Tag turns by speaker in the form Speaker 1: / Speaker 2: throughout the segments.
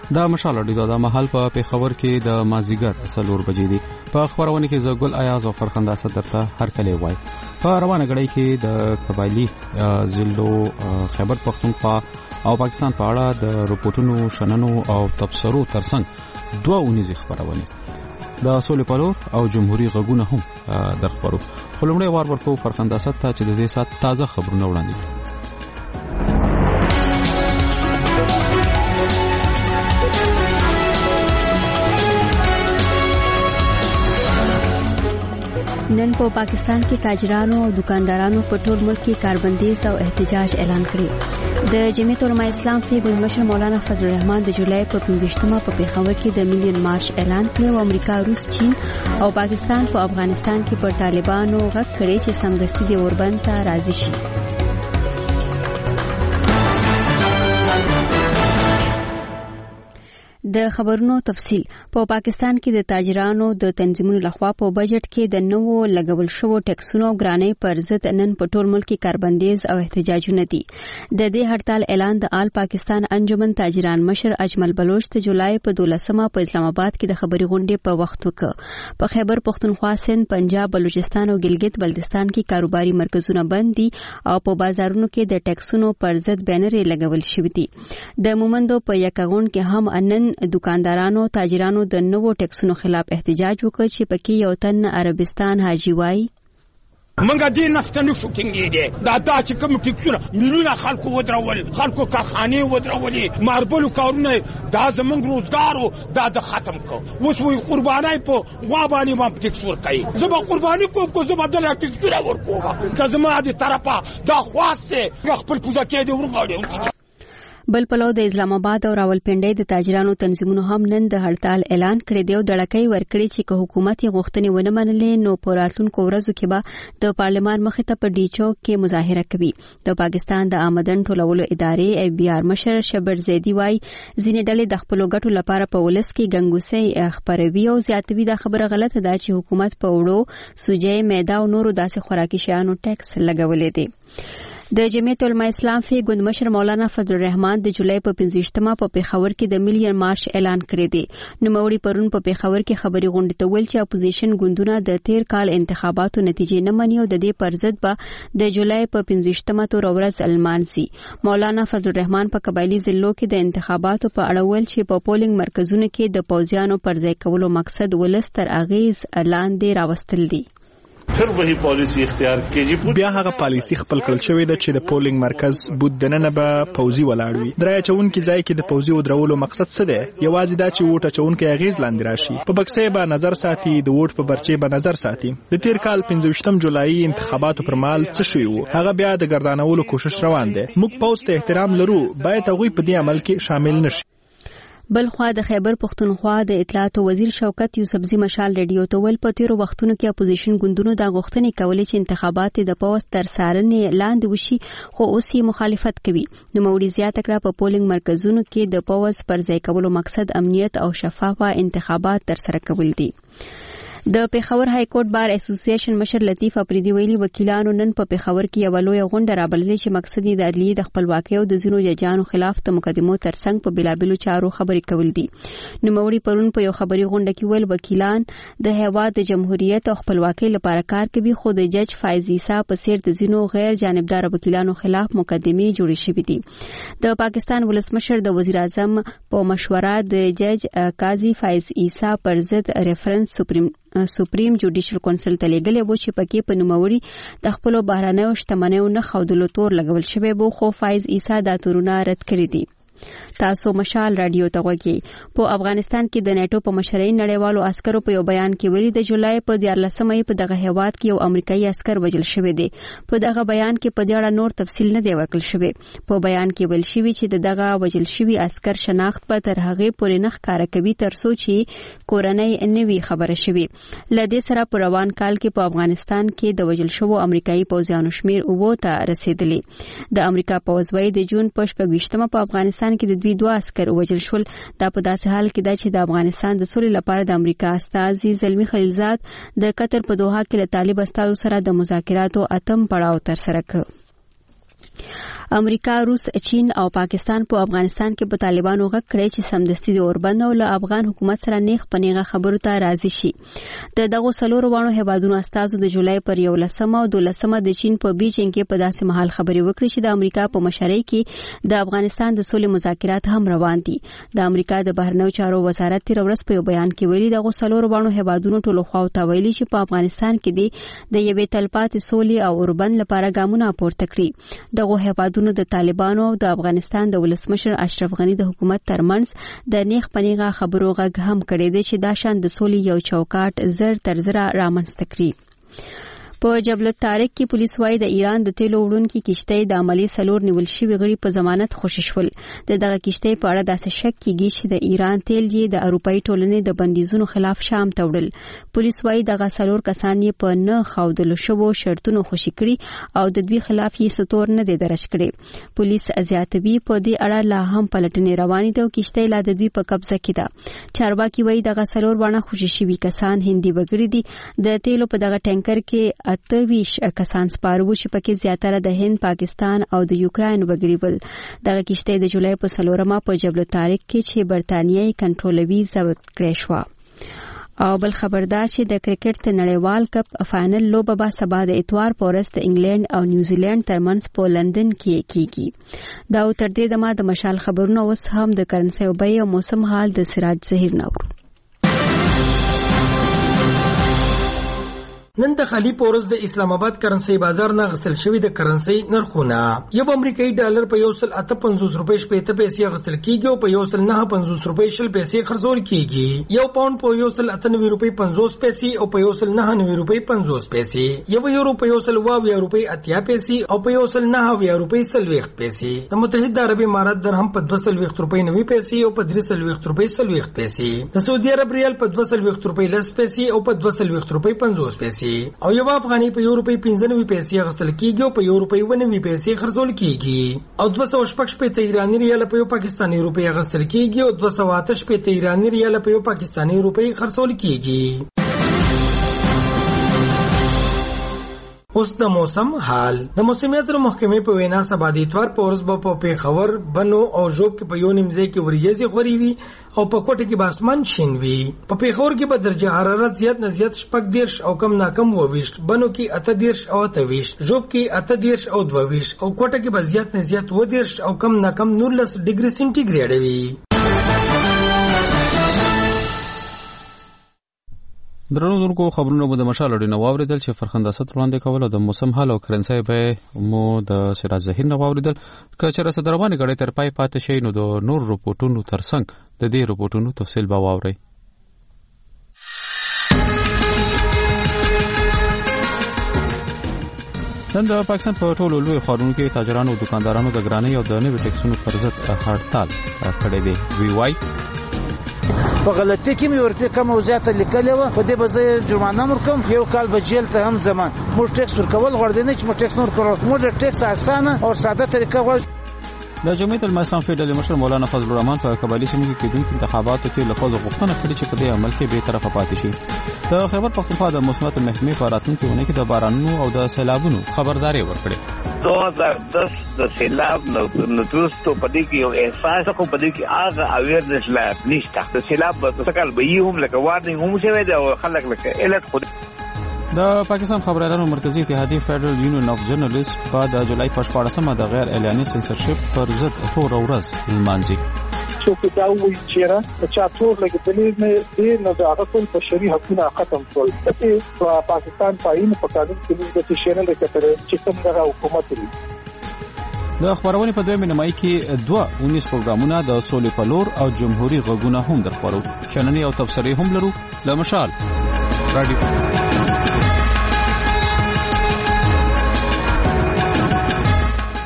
Speaker 1: دا مشال اډیو د محل په پیښور کې د مازیګر 4 بجې دي. په خبرونه کې زګل ایاز او فرخنده صدرته هر کله وای. په روانه غړی کې د قبایلی ضلعو خیبر پختونخوا او پاکستان په اړه د رپورټونو شننو او تبصرو ترڅنګ دوه اونیزه خبرونه د سولې پالور او جمهوریت غږونه هم درخبرو. خلمړی وار ورکو فرخنده صدرته چې د دې سات تازه خبرونه وړاندې کړي.
Speaker 2: نن په پاکستان کې تاجرانو او دکاندارانو په ټول ملک کې کاربندیز او احتجاج اعلان کړی. د جمعیت علماء اسلام فیض مشر مولانا فضل الرحمن د جولای په 15مه په پیښور کې د میلیون مارچ اعلان کړ او امریکا، روس، چین او پاکستان په افغانستان کې پر طالبانو غږ کړی چې سمدستي د اوربند ته راضي شي. د خبرونو تفصیل. په پاکستان کې د تاجرانو د تنظیمونو لخوا په بجټ کې د نوو لګول شوو ټیکسونو ګرانۍ پر ضد نن په ټول ملک کې کاربندیز او احتجاجونه دي. د دې هړتال اعلان د آل پاکستان انجمن تاجران مشر اجمل بلوچ ته جولای په 12مه په اسلام آباد کې د خبري غونډې په وخت وکړ. په خیبر پختونخوا، سند، پنجاب، بلوچستان او ګلګت بلتستان کې کاروباري مرکزونه بند دي او په بازارونو کې د ټیکسونو پر ضد بینرې لګول شوي دي. د مومندو په یکاغون کې هم انن دکاندارانو تاجرانو د نوو ټیکسونو خلاف احتجاج وکړ چې پکې یو تن عربستان حاجی وای
Speaker 3: منګه دې نفتنو شوټینګ دی دا چې کوم ټیکسونه میلیونه خلکو ودرول، خلکو کارخانه ودرولې، ماربلو کارونه دا زمونږ روزګارو دا د ختم کو. اوس وی قربانای په غوابانی ما ټیکس ور کوي. زما قرباني کوم کو زما د ټیکس ور کوم. که زما دې طرفه دا خواسته خپل پوزا کې دی ورغاړي.
Speaker 2: بل پلو د اسلام آباد او راولپنډۍ د تاجرانو تنظیمونو هم نن د هړتال اعلان کړی دی او دړکې ورکړي چې که حکومت یې غوښتنې ونه منلې نو په راتلونکو ورځو کې به د پارلمان مخې ته په ډي چوک کې مظاهره کوي. د پاکستان د آمدن ټولولو ادارې FBR مشر شبر زیدی وای ځینې ډلې د خپلو ګټو لپاره په ولس کې ګنګوسۍ خپروي او زیاتوي. دا خبره غلطه ده چې حکومت په وړو سوجي، میده او نورو داسې خوراکي شیانو ټیکس لګولې دي. د جمعیت علماء اسلام فی ګوند مشر مولانا فضل الرحمن د جولای په 15مه په پیښور کې د میلیون مارچ اعلان کړی دی. نوموړي پرون په پیښور کې خبري غونډه ته ویل چې اپوزیشن ګوندونه د تیر کال انتخاباتو نتیجې نه مني او د دې پر ضد به د جولای په 15مه تور ورځ المانسي. مولانا فضل الرحمن په قبایلی ضلعو کې د انتخاباتو په اړه ویل چې په پولینګ مرکزونو کې د پوځیانو پر ځای کولو مقصد ولس تر اغیز لاندې راوستل دي.
Speaker 4: پھر وہی پالیسی اختیار کیږي. بیا هغه پالیسی خپل کړل شوی د چې د پولینګ مرکز بود دننه به پوزي ولاړ وي. درای چون کې ځای کې د پوزي او درولو مقصد څه دی؟ یوازې دا چې ووټ چون کې اغیز لاندې راشي. په بکسې به نظر ساتي، د ووټ په برچې به نظر ساتي. د تیر کال 15 جولای انتخاباتو پر مال څه شوی وو؟ هغه بیا د ګردانولو کوشش روان دی. موږ پوز ته احترام لرو، باید هغه په دې عمل کې شامل نشي.
Speaker 2: بل خوا د خیبر پختونخوا د اطلاعات وزیر شوکت یوسفزی مشال ریډیو ته ول په تیرو وختونو کې اپوزیشن ګوندونو د غوښتنې کولې چې انتخابات د پوز تر څارنې لاندې وشي، خو اوس یې مخالفت کوي. نوموړي زیاته کړه په پولینګ مرکزونو کې د پوز پر ځای کولو مقصد امنیت او شفافه انتخابات ترسره کول دي. د پیښور های کورټ بار اسوسییشن مشر لطیف افریدی ویلي وکیلانو نن په پیښور کې یو لوی غونډه رابللې چې مقصد یې د عدلیې د خپلواکۍ او د ځینو ججانو خلاف د مقدمو ترڅنګ په بلابلو چارو خبرې کول دي. نوموړي پرون په یو خبري غونډه کې ویل وکیلان د هیواد د جمهوریت او خپلواکۍ لپاره کار کوي، خو د جج فایز عیسی په څیر د ځینو غیر جانبدار وکیلانو خلاف مقدمې جوړې شوې دي. د پاکستان ولسمشر د وزیر اعظم په مشوره د جج قاضي فایز عیسی پر ضد ریفرنس سپریم جوډیشل کونسل ته لېږلی و چې پکې په نوموړي د خپلو بهرنیو شتمنیو نه ښودلو تور لګول شوی و، خو فایز عیسی دا تورونه رد کړي دي. تاسو مشال رادیو ته غوږی. په افغانستان کې د نیټو په مشرۍ نړیوالو عسکرو په یو بیان کې ویلي د جولای په 14مه په دغه هیواد کې یو امریکایي عسکر وژل شوی دی. په دغه بیان کې په دې اړه نور تفصیل نه دی ورکړل شوی. په بیان کې ویل شوی چې دغه وژل شوی عسکر شناخت په تر هغه پورې نه ښکاره کوي تر څو چې کورنۍ نوي خبره شوی. لدې سره په روان کال کې په افغانستان کې د وژل شوو امریکایي پوځیانو شمیر 9 ته رسیدلی. د امریکا پوځ وايي د جون په 28مه په افغانستان کې د دوی 2 عسكر وژل شول. دا په داسې حال کې ده چې د افغانستان د سولې لپاره د امریکا استازي زلمی خلیلزاد د قطر په دوحه کې له طالب استازو سره د مذاکراتو اتم پړاو ترسره کړ. امریکا، روس، چین او پاکستان په افغانستان کې په طالبانو غږ کړی چې سمدستي د اوربند او له افغان حکومت سره نیغ پنیغه خبرو ته راضي شي. د دغه څلورو وانو هیوادونو استازو د جولای پر 11 او 12 د چین په بیجینګ کې په داسې مهال خبرې وکړې چې د امریکا په مشرۍ کې د افغانستان د سولې مذاکرات هم روان دي. د امریکا د بهرنیو چارو وزارت تیر ورځ په بیان کې ویلي دغه څلورو وانو هیوادونو ټولو خواو ته ویلي چې په افغانستان کې د یوې تلپاتې سولې او اوربند لپاره ګامونه پورته کړي. دغه هیوادونو د طالبانو او د افغانستان د ولسمشر اشرف غنی د حکومت ترمنځ د نیغ پنیغه خبرو غږ هم کړی دی چې دا شان د سولې یو چوکاټ زر تر زره رامنځته کړي. په جبل الطارق کې پولیس وايي د ایران د تیلو وړونکو کشتۍ د عملی سلور نیول شوی غړي په ضمانت خوشی شول. دغه کشتۍ په اړه داسې شک کیږي چې د ایران تیل یې د اروپאי ټولنې د بندیزونو خلاف شام ته وړل. پولیس وايي دغه سلور کسان یې په نه خاودل شوو شرطونو خوشی کړي او د دوی خلاف یې ستور نه دی درج کړي. پولیس ازیاتوي په دې اړه لا هم پلټنې روانې دي او کشتۍ لا د دوی په قبضه کې ده. چارواکي وايي دغه سلور باندې خوشی شوی کسان هندي وګړي دي. د تیلو په دغه ټانکر کې 28 کسان سپارو چې پکې زیاتره د هند، پاکستان او د یوکرين وګړي ول. دغه کشته د جولای په 4 په جبل الطارق کې چې برتانیې کنټرولوي ضبط کړې شو. او بل خبردار چې د کرکټ نړیوال کپ فائنل لوبه به سبا د اتوار پورس د انګلند او نیوزیلند ترمنځ په لندن کې کیږي. دا تر دې دمه د مشال خبرونه اوس هم د کرنسي او بیه او موسم حال د سراج ظهیر نور.
Speaker 5: نن د خالی پورس د اسلام آباد کرنسي بازار نه غسل شوی د کرنسي نرخونه یو امریکایي ډالر په 158 روپۍ شپږ پیسې غسل کیږي او په 159 روپۍ شل پیسې خرڅول کیږي. یو پاوند په 198 روپۍ 50 پیسې او په 199 روپۍ 50 پیسې. یو یورو په 120 روپۍ 80 پیسې او په 190 روپۍ 40 پیسې. د متحده عرب امارات درهم په 220 روپۍ 90 پیسې او په 320 روپۍ 40 پیسې. د سعودي عرب ریال په 220 روپۍ 10 پیسې او په 220 روپۍ 50 پیسې. او یو افغاني په یورو په 95 پیسې غسل کیږي او په یورو په 90 پیسې خرڅول کیږي. او 216 په ایرانی ریال په یو پاکستاني روپۍ غسل کیږي او 208 په ایرانی ریال په یو پاکستاني روپۍ خرڅول کیږي. اوس د موسم حال. د موسمیات محکمې په وینا سبا د اتوار په ورځ په پیښور، بنو او ژوب کې په یو نیمځای کې وریځې خوري وي او په کوټه کې به اسمان شین وي. په پیښور کې به درجه حرارت زیات نه زیات 14 او کم نه کم 20، بنو کې 18 او 28، ژوب کې 18 او 22 او کوټه کې به زیات نه زیات 20 او کم نه کم 19 ډیګري سنټیګریډ وي.
Speaker 1: درنو خبرونه مو د مشال اړینه واوریدل چې فرخنداست وړاندې کول او د موسم حال او کرنسي به مو د سراج ظهیر نه واوریدل. که چېرې صدروانې غړې تر پای پاتې شي نو د نور رپورټونو ترڅنګ د دې رپورټونو تفصیل به واورئ. نن د پاکستان په ټولو لوی ښارونو کې تاجرانو او دکاندارانو د ګرانۍ او د نوي ټیکسونو پر ضد هړتال کړی دی. وی وايي
Speaker 6: په غلطي کې مې ورته کوم او زیاته لیکلې و په دې به جرمانه ورکوم، یو کال به جیل ته هم زمان. موږ ټیکس ورکول غواړو نه چې موږ ټیکس نور کړو، موږ ټیکس اسانه او ساده طریقه غواړو.
Speaker 1: د جمعیت الاسلام فدرال مشر مولانا فضل الرحمن په قبایلی سیمه کې کېدونکو انتخاباتو کې له خپل غوښتنه کړې چې په دې عمل کې به طرفه پاتې شي. د خیبر پختونخوا د موسمیات محکمې په راتلونکي اونۍ کې د بارانونو او د سیلابونو خبرداري ورکړې.
Speaker 7: 2010 د سیلاب نو تاسو په دې کې یو احساس کو په دې کې هغه اویرنس لا نشته. د سیلاب په څکل به یې هم لکه وارنینګ هم شوی دی او خلک لکه الرټ خو.
Speaker 1: د پاکستان خبريالانو مرکزی اتحادیه فدرال یونین اف جرنالیست په د جولای 14 د غیر اعلاني سنسرشپ پر ضد تور ورځ لمانځي.
Speaker 8: چې دا وایي چې چا ټول لګیدلې نه دي نو دا ټول بشري حقوقونه ختم کول. په پاکستان پاین په قانون کې د شینل کتره چې څنګه حکومت لري.
Speaker 1: د خبرونه په دویمه نیمایي کې 19 پروګرامونه د سولې په لور او جمهوریت غږونه هم درخورو. شننې او تبصرې هم لرو. لمشال رادیو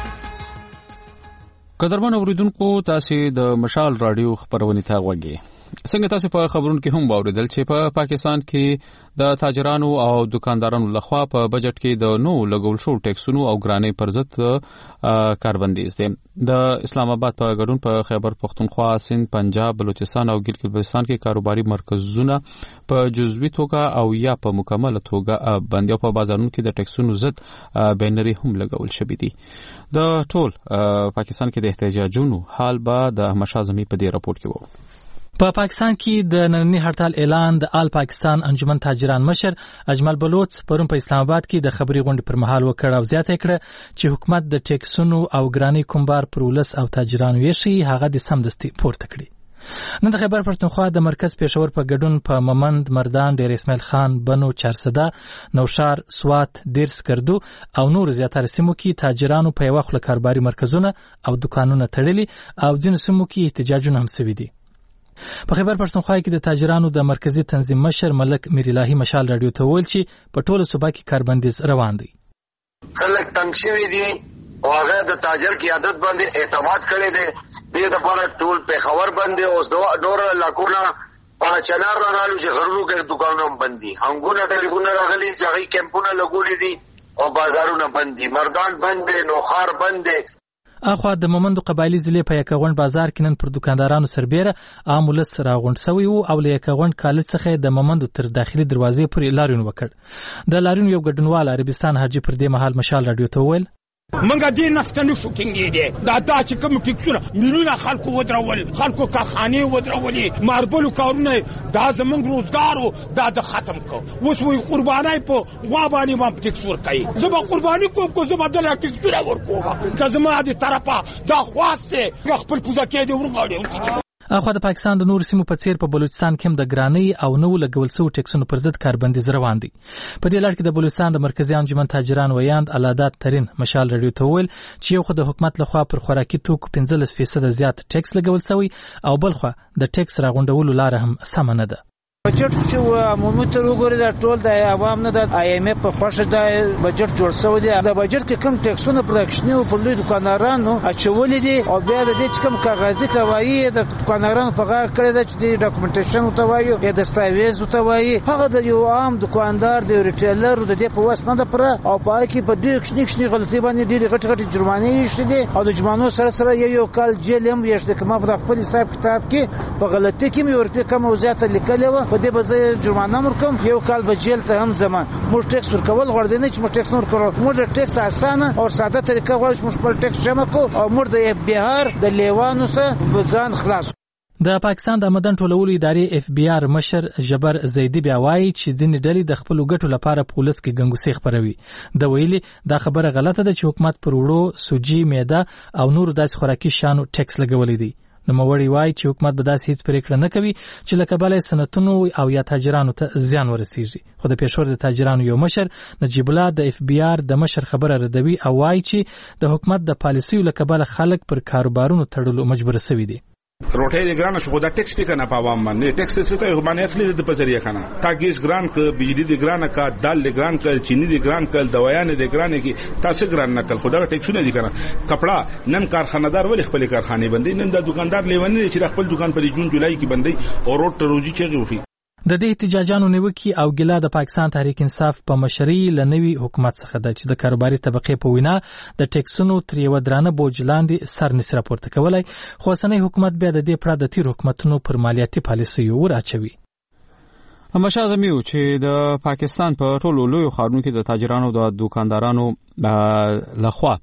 Speaker 1: قدرمن اوریدونکو، تاسو د مشال رادیو خبرونه ته غوږی. څنګه تاسو په خبرونو کې هم واوریدل چې په پاکستان کې د تاجرانو او دکاندارانو لخوا په بجټ کې د نو لګول شو ټیکسونو او ګرانۍ پر ضد کاربندیز دي. د اسلام آباد په ګډون په خیبر پختونخوا، سند، پنجاب، بلوچستان او ګلګت بلتستان کې کاروباري مرکزونه په جزوي توګه او یا په مکمله توګه بندي او په بازارونو کې د ټیکسونو ضد بینري هم لګول شوی دي. د ټول پاکستان کې د احتجاجونو حال به د احمد شاه زمي په دې راپور کې وو.
Speaker 9: په پاکستان کې د نننی هړتال اعلان د آل پاکستان انجمن تاجران مشر اجمل بلوچ پرون په اسلام آباد کې د خبري غونډې پر مهال وکړ او زیاته کړه چې حکومت د ټیکسونو او ګرانۍ کومبار پر ولس او تاجرانو یې شي هغه د سمدستي پورته کړي. نن د خیبر پښتونخوا د مرکز پېښور په ګډون په ممند، مردان، ډیر اسماعیل خان، بنو، چارسده، نوشار، سوات، دیر سکردو او نور زیاتره سیمو کې تاجرانو په یو خپل کاروباري مرکزونه او دکانونه تړلي او ځینې سیمو کې احتجاجونه هم شوي دي. په خیبر پښتونخوا کې د تاجرانو د مرکزی تنظیم مشر ملک میرالهی مشال رادیو ته ویل چې په ټوله صوبه کې کاربندیز روان دی.
Speaker 10: خلک تنګ شوي دي او هغه د تاجر قیادت باندې اعتماد کړی دی. دې دپاره ټول پېښور بند دی. اوس نور علاقونه په چنار رالو چې غرونو کې دکانونه هم بند دي. هنګونه ټلیفونونه راغلي چې هغوی کیمپونه لګولي دي او بازارونه بند دي. مردان بند دی، نوخار بند دی.
Speaker 9: اخوا د مومندو قبایلی ضلع په یکغونډ بازار کې نن پر دکاندارانو سربیره عام ولس راغونډ شوی وو او له یکغونډ کالج څخه د مومندو تر داخلي دروازې پورې لاریون وکړ. د لاریون یو ګډونوال عربستان حاجی پر دې مهال مشال رادیو ته ویل
Speaker 3: منګه دې نفتنو شوټینګ دي دا چې کوم ټیکسونه میلیونه خلکو ودرول، خلکو کارخانه ودرولې، ماربل کارونه دا زمونږ روزګارو دا د ختم کو. اوس وی قربانای په غوابانی باندې ټیکس ورکړي. زما قرباني کوم کو زما د ټیکسونه ورکوم که زما د طرفه دا خواسته خپل پوزکې دی ورغاړي.
Speaker 9: اخوا د پاکستان د نور سیمو په څیر په بلوچستان کې هم د ګرانۍ او نو لګول شویو ټیکسونو پر ضد کاربندیز روان دی. په دې لړ کې د بلوچستان د مرکزي انجمن تاجران ویاند علادات ترین مشال رادیو ته ویل چې یو خو د حکومت لخوا پر خوراکي توکو 15% زیات ټیکس لګول شوی او بل خو د ټیکس راغونډولو لار هم سم نه ده.
Speaker 6: بجټ چې عمومي تر وګوري دا ټول د عوام نه د آی ایم اف په خوښه د بجټ جوړ شوی دی. د بجټ کې کوم ټیکسونه پروډکشني او په لوی دکاندارانو اچولې دي او بیا د دې کوم کاغذي توایي د دکاندارانو په غاړه کړی دی چې د ډاکومنټیشن او توایي یا دستاویز او توایي هغه د یو عام دکاندار د ریټیلر د دې په واسه نه ده پر او پای کې په دې کښنی غلطي باندې ډېر غټ جرمانه یې شته دي او د جرمانو سره یو کال جیل هم یې شته. کما په خپل حساب کتاب کې په غلطي کې مې ورته کوم وضعیت لیکلی و په دې بځای جرمانه مرکم یو کال به جیل ته هم زمان. موږ ټیکس ورکول غواړو نه چې موږ ټیکس نور کړو. موږ ټیکس اسانه او ساده طریقه غواړو چې موږ خپل ټیکس جمع کړو او موږ د بهار د لیوانو سره ځان خلاص.
Speaker 9: د پاکستان د آمدن ټولولو ادارې اف بی آر مشر جبر زیدی بیا وایي چې ځینې ډلې د خپل ګټو لپاره په ولس کې ګنګوسې خپروي. د ویلي دا خبره غلطه ده چې حکومت پر وړو، سوجي، میده او نور داسې خوراکي شیانو ټیکس لګولی دی. نوموړی وایي چې حکومت به داسې هیڅ پریکړه نه کوي چې له کبله صنعتونو او یا تاجرانو ته زیان ورسیږي. خو د پېښور د تاجرانو یو مشر نجیب الله د اف بی آر د مشر خبره ردوي او وایي چې د حکومت د پالیسیو له کبله خلک پر کاروبارونو تړلو مجبور شوي دي.
Speaker 11: روټي د ګران شو دا ټیکس تی کنه په عوام باندې ټیکس څه ته باندې اصلي د پچریه کنه تا ګیس ګران ک بجلی د ګران کا دال د ګران ک چینی د ګران ک دوايان د ګران کی تاسو ګران نکل خدا ټیکسونه دي کنه. کپڑا نن کارخانه‌دار ولې خپل کارخانه بندي، نن د دکاندار لیونی چې خپل دکان په جون جولای کې بندي او روټ روزي چغي وفي.
Speaker 9: د دې احتجاجانو نیوکي او ګیله د پاکستان تحریک انصاف په مشرۍ لنوي حکومت څخه ده چې د کاروباري طبقه په وینا د ټیکسونو تر یو درانه بوج لاندې سر نس راپورته کولای. خو اوسنی حکومت بیا د دې پرده تیر حکومتونو پر مالیاتي پالیسیو ورچوي.
Speaker 1: همشه زمیو چې د پاکستان په ټولو لوی ښارونو کې د تاجرانو د دکاندارانو لخوا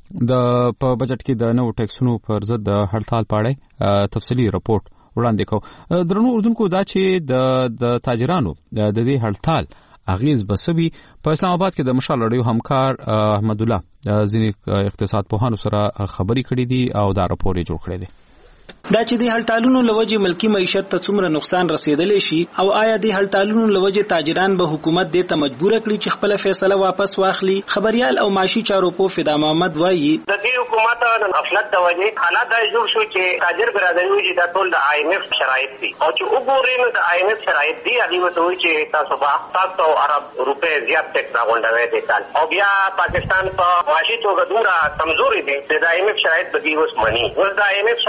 Speaker 1: د په بجټ کې د نو ټیکسونو پر ضد د هړتال پاړې تفصیلی رپورت وړاندې کو. درنو اردوونکو دا چې د تاجرانو د دې هړتال اغیز بسوي په اسلام آباد کې د مشال رادیو همکار احمد الله ځینې اقتصاد پوهانو سره خبري کړې دي او دا راپور یې جوړ کړی دی.
Speaker 12: دا چې د هړتالونو لوجه ملکی معیشت ته څومره نقصان رسیدلی شي او آیا د هړتالونو لوجه تاجران به حکومت دې ته مجبور کړي چې خپل فیصله واپس واخلي. خبريال او معاشي چارو په فدا محمد وایي
Speaker 13: د دې حکومت د غفلت د وجې حالات د جوړ شو چې تاجر برادری وي چې ټول د آی ایم اف شرایط دي او چې وګورئ نو د آی ایم اف شرایط دي هغه وایي چې تاسو به 700 ارب روپے زیات ټیکس راغونډوي دي کال او بیا پاکستان په معاشي توګه دومره کمزوري دي چې د آی ایم اف شرایط به اوس مني. اوس د آی ایم اف شرایط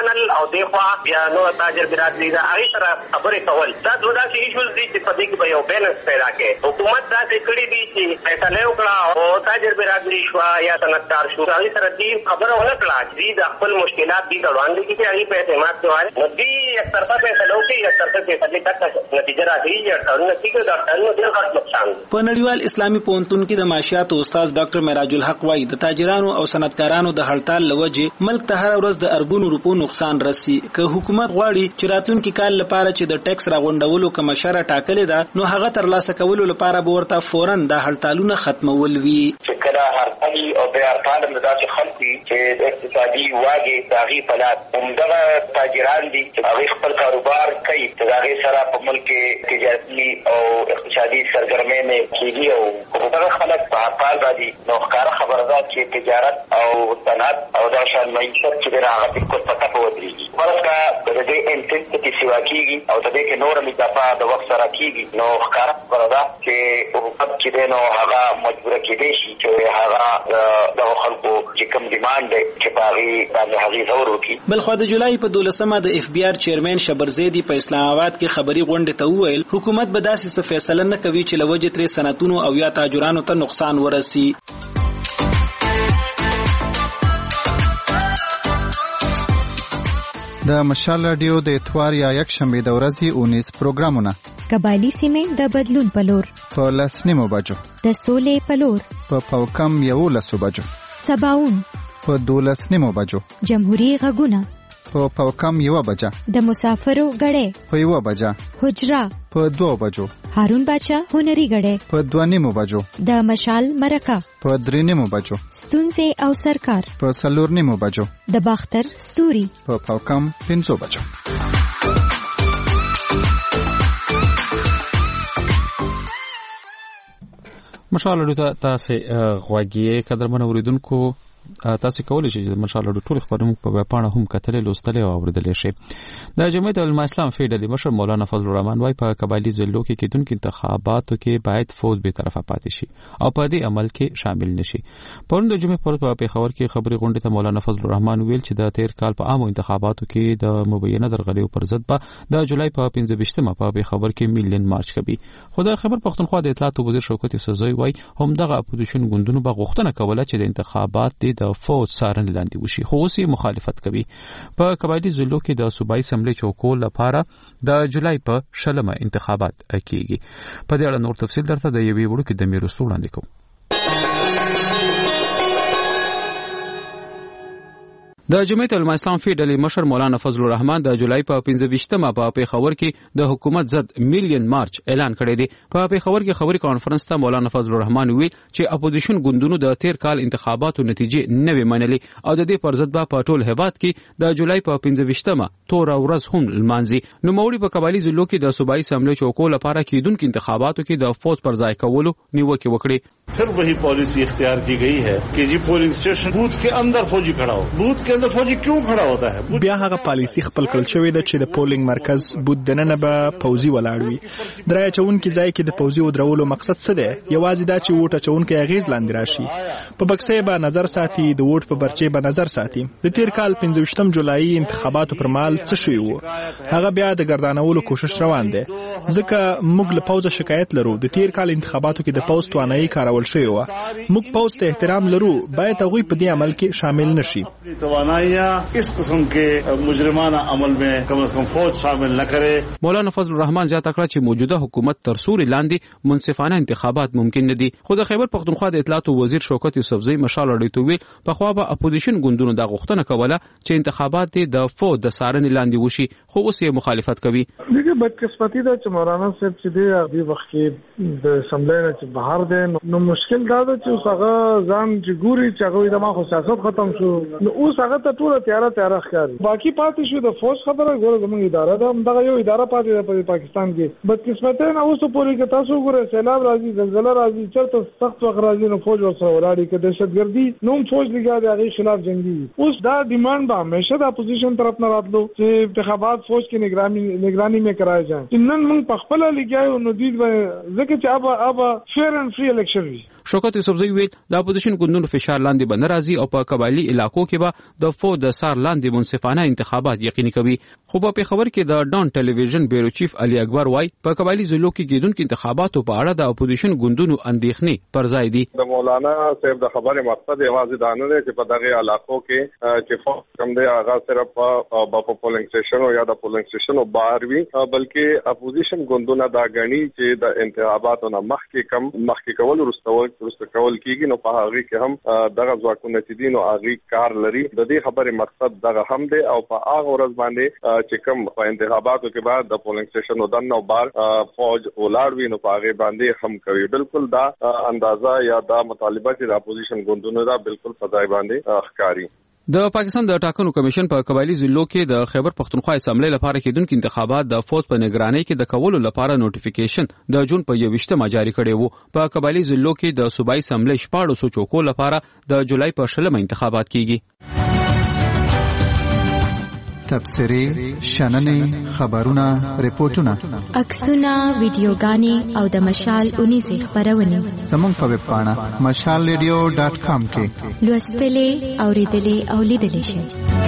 Speaker 13: منل او دغه بیا نو تاجر برادری دا هغه سره خبرې کول دا دوه داسې ایشوز دي چې په دې کې به یو بیلنس پیدا کړي. حکومت دا کړی دي چې فیصله وکړه او تاجر برادری شو یا صنعتکار شو هغه سره دې خبره ونه کړه چې د خپل مشکلات دي وړاندې کړي هغه په اعتماد کوي نو دې یک طرفه فیصله وکړي یک طرفه فیصله کړه نتیجه راځي چې نتیجه دا ډېر غټ نقصان.
Speaker 12: په نړیوال اسلامي پوهنتون کې د معاشيات استاد ډاکټر معراج الحق وايي د تاجرانو او صنعتکارانو د هړتال لوجه ملک ته هر ورځ د اربونو روپو نقصان رسي. که حکومت غواړي چې راتلونکي کال لپاره چې د ټیکس راغونډولو کوم شرط ټاکلې ده نو هغه ترلاسه کولو لپاره به ورته فوراً د هړتالونه ختمول وي.
Speaker 14: کله هرتالي او به هرتال د داسې خلکو چې د اقتصادي واګي داغي پلات همدغه تاجران دي چې هغه خپل کاروبار کوي چې هغه سره په ملک تجارتي او اقتصادي سرګرمۍ نه کیږي او هغه خلک په هرتال باندې نو ښکار خبره ده چې تجارت او صنعت او د شان معیشت چې راغلي بالکل پټه پودريږي. ورته د دې انټنسټي سیوا کیږي او د دې کې نور مدافع د وخت سره کیږي نو ښکار خبره ده چې حکومت چې نو هغه مجبور کېدي شي چې هغه د خلکو چې کوم ډیماند چې باغی باندې هغه زور وکړي.
Speaker 12: بلخو د جولای په 12مه د اف بی آر چیرمن شبرزیدی په اسلام آباد کې خبري غونډه ته وویل حکومت به داسې څه فیصله نه کوي چې لوجه تر صنعتونو او یا تاجرانو ته نقصان ورسي.
Speaker 15: د مشال رادیو د اتوار یا یک شنبه د ورځې 19 پروګرامونه
Speaker 16: قبایلی سیمه د بدلون پلور
Speaker 15: په 10:00 بجو
Speaker 16: د سولې پلور
Speaker 15: په پاوکم 11 بجو
Speaker 16: سباون
Speaker 15: په 12:00 بجو
Speaker 16: جمهوریت غږونه
Speaker 15: په پاوکم 1 بجه
Speaker 16: د مسافرو غړې
Speaker 15: په 1 بجه
Speaker 16: حجرا
Speaker 15: په 2 بجو
Speaker 16: هارون باچا هنري غړې
Speaker 15: په 2:30 بجو
Speaker 16: د مشال مرکه
Speaker 15: په 3:30 بجو
Speaker 16: ستونزې او سرکار
Speaker 15: په 4:30 بجو
Speaker 16: د باختر ستوري
Speaker 15: په پاوکم 5 بجو.
Speaker 1: مشال لرو تاسو غواګي قدرمن اوریدونکو تاسو کولای شئ د مشال لرو ټول خبرونه په وپاڼه هم کتل لوستل او اوریدل شئ. د جمعیت العلماء اسلام فیډرالي مشر مولانا فضل الرحمن وايي په قبایلی ضلعو کې کېدونکو انتخاباتو کې باید فوج به طرفه پاتې شي او په دې عمل کې شامل نشي. پرون د جمعې پر پیښور کې خبري غونډه ته مولانا فضل الرحمن ویل چې د تیر کال په عامو انتخاباتو کې د مبینه درغلیو پر ضد به د جولای په 15مه په پیښور کې میلیون مارچ کوي. خدای خبر پښتونخوا د اطلاعات وزیر شوکت یوسفزئی وايي هم دغه اپوزیشن ګوندونو به غوښتنه کوله چې د انتخابات د فوج څارنې لاندې وشي خو اوس مخالفت کوي. په قبایلی ضلعو کې د صوبایي اسمبلی چوکو لپاره د جولای په 10مه انتخابات کیږي. په دې اړه نور تفصیل درته د یوې وړو کې د میروستو وړاندې کوم. د جمعیت العلماء اسلام فیډرالي مشر مولانا فضل الرحمن د جولای په 15مه په پیښور کې د حکومت ضد میلیون مارچ اعلان کړی دی. په پیښور کې خبري کانفرنس ته مولانا فضل الرحمن ویل چې اپوزیشن ګوندونو د تیر کال انتخاباتو نتیجې نه وی منلي او د دې پر ضد په ټول هیواد کې د جولای په 15مه تور ورځ هم لمانځي. نو موري په قبایلی ضلعو کې د صوبایي اسمبلی چوکو لپاره کېدونکو انتخاباتو کې د فوج پر ځای کولو نیوکه وکړي.
Speaker 17: फिर वही पॉलिसी इख्तियार की गई है कि जी पोलिंग स्टेशन बूथ के अंदर फौजी खड़ा हो. बूथ के अंदर फौजी क्यों खड़ा होता है?
Speaker 4: بیا هغه پالیسی خپل کړل شوې ده چې د پولینګ مرکز بوت دننه به پوزي ولاړ وي. درای چون کې ځای کې د پوزي ودرولو مقصد څه دی؟ یوازې دا چې ووټ چون کې اغیز لاندې راشي. په بکسې به نظر ساتي، د ووټ په برچې به نظر ساتي. د تیر کال 15 جولای انتخاباتو پر مهال څه شوی وو؟ هغه بیا د ګردانولو کوشش روان دی. ځکه موږ له پوزه شکایت لرو. د تیر کال انتخاباتو کې د پوز توانایي کارول شوی و. موږ پوز ته احترام لرو، باید هغه په دې عمل کې شامل نشي.
Speaker 17: تواناییاں اس قسم کے مجرمانہ عمل میں کم از کم فوج شامل نہ کرے.
Speaker 1: مولانا فضل الرحمن زیاته کړه چې موجوده حکومت تر سوري لاندې منصفانه انتخابات ممکن نه دي. خو د خیبر پختونخوا د اطلاعات وزیر شوکت یوسفزئی مشال اړیتو ویل په خوا به اپوزیشن ګوندونو د غوښتنه کوله چې انتخابات د فوج د سارنې لاندې وشي خو اوس یې مخالفت کوي.
Speaker 18: دغه بدقسمتي ده چې مولانا صاحب چې دی وخت کې د اسمبلی نه چې بهر دی نو مشکل دا ده چې هغه ځان چې ګوري چې هغه د ما خو سیاست ختم شو نو اوس هغه ته ټول تیار ښکاري. باقي پاتې شو د فوج خبره ګوره زموږ اداره ده همدغه یو اداره پاتې ده په پاکستان کې. بدقسمتي نه اوس پورې کې تاسو ګوره سیلاب راځي، زلزلہ راځي، چرته سخت وخت راځي نو فوج ورسره ولاړی کې دهشتګردي نو فوج لګا دی هغه خلاف جنگي. اوس دا ډیماند به همیشه د اپوزیشن طرف نه راتلو چې انتخابات فوج کې نگرانی میں کرایا جائے. نن موږ په خپل لګیاو نو دې ځکه چې اب فیر اینڈ فری الیکشن وي.
Speaker 1: شوکت یوسفزئی ویل د اپوزیشن ګوندونو فشار لاندې به نه راځي او په قبایلی علاقو کې به د فوج د سار لاندې منصفانه انتخابات یقیني کوي. خو په پیښور کې د ډان ټلویزیون بیورو چیف علي اکبر وای په قبایلی ضلعو کې کېدونکو انتخاباتو په اړه د اپوزیشن ګوندونو اندېښنې پر ځای دي.
Speaker 19: د مولانا صاحب د خبرې مقصد یوازې دا نه دی چې په دغه علاقو کې چې فوج کم دی هغه صرف په پولینګ سټیشن او یا د پولینګ سټیشن او بهر وي، بلکې اپوزیشن ګوندونه دا غني چې د انتخاباتو نه مخکې کول وروسته کول کیږي، نو په هغه کې هم دغه ځواکونه چې دي نو هغه کار لري. د دې خبرې مقصد دغه هم دی او په هغه ورځ باندې چې کوم په انتخاباتو کې بعد د پولینګ سټیشن او دنه بار فوج ولاړ وي نو په هغه باندې هم کوي. بالکل دا اندازه یا دا مطالبه چې د اپوزیشن ګوندونو دا بالکل فضای باندې ښکاری.
Speaker 1: د پاکستان د ټاکنو کمیشن په قبایلی ضلعو کې د خیبر پختونخوا اسمبلی لپاره کېدونکو انتخابات د فوج په نگرانی کې د کولو لپاره نوټیفیکیشن د جون په 21 جاری کړی وو. په قبایلی ضلعو کې د صوبایي اسمبلی 1400 چوکو لپاره د جولای په 20 انتخابات کیږي.
Speaker 15: تبصرې، شننې، خبرونه، ریپورتونه،
Speaker 16: عکسونه، ویډیوګانې او د مشال 19 خبرونه
Speaker 15: زموږ په ویب پاڼه mashalradio.com کې
Speaker 16: لوستلې، اوریدلې او لیدلې شئ.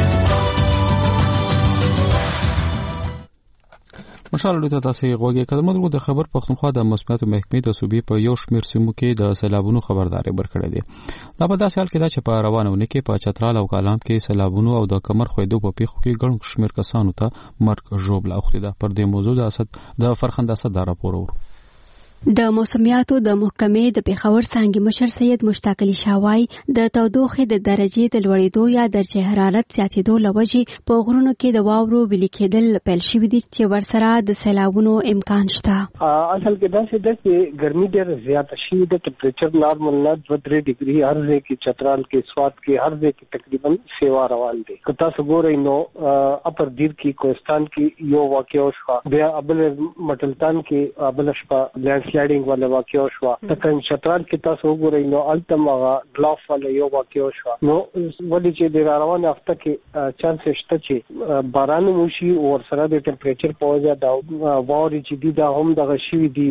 Speaker 1: مشال ته تاسو غوږی کړئ د خبر پختونخوا د مسؤلیت محکمې د صوبې په یو شمېر سیمو کې د سیلابونو خبرداري ورکړې ده. دا په داسې حال کې ده چې په روانونه کې په چترال او کالام کې سیلابونو او د کمر خویدو په پیښو کې ګڼ شمېر کسانو ته مرګ ژوبله اوښتې ده. پر دې موضوع د فرخنده اسد دا راپور ورو.
Speaker 2: د موسمیاتو د محکمې د پیښور څانګې مشر سید مشتاق علي شاوای د تودوخې د درجې د لوړېدو یا درجه حرارت زیاتېدو لوجې په غرونو کې د واورو ویلي کېدل پیل شوي دي چې ورسره د سیلابونو امکان شته.
Speaker 20: اصل کې داسې ده چې ګرمي ډېره زیاته شوې ده. ټمپریچر نارمل نه 2-3 ډیګري هر ځای کې چترال کې سوات کې هر ځای کې تقریبا سیوا روان دي. که تاسو ګورئ نو اپر دیر کې کوهستان کې یو واقعه شوه، بیا ابل مټلتان کې ابل شپه سلایډینګ والا واقعه شو. تکن چترال کې تاسو وګورئ نو التم هغه ګلاف والا یو واقعه شو. نو ولې چې د روانه هفته کې چانس شته چې باران وشي او سره د ټمپریچر په وجه دا ووري چې دی دا هم دغه شوی دی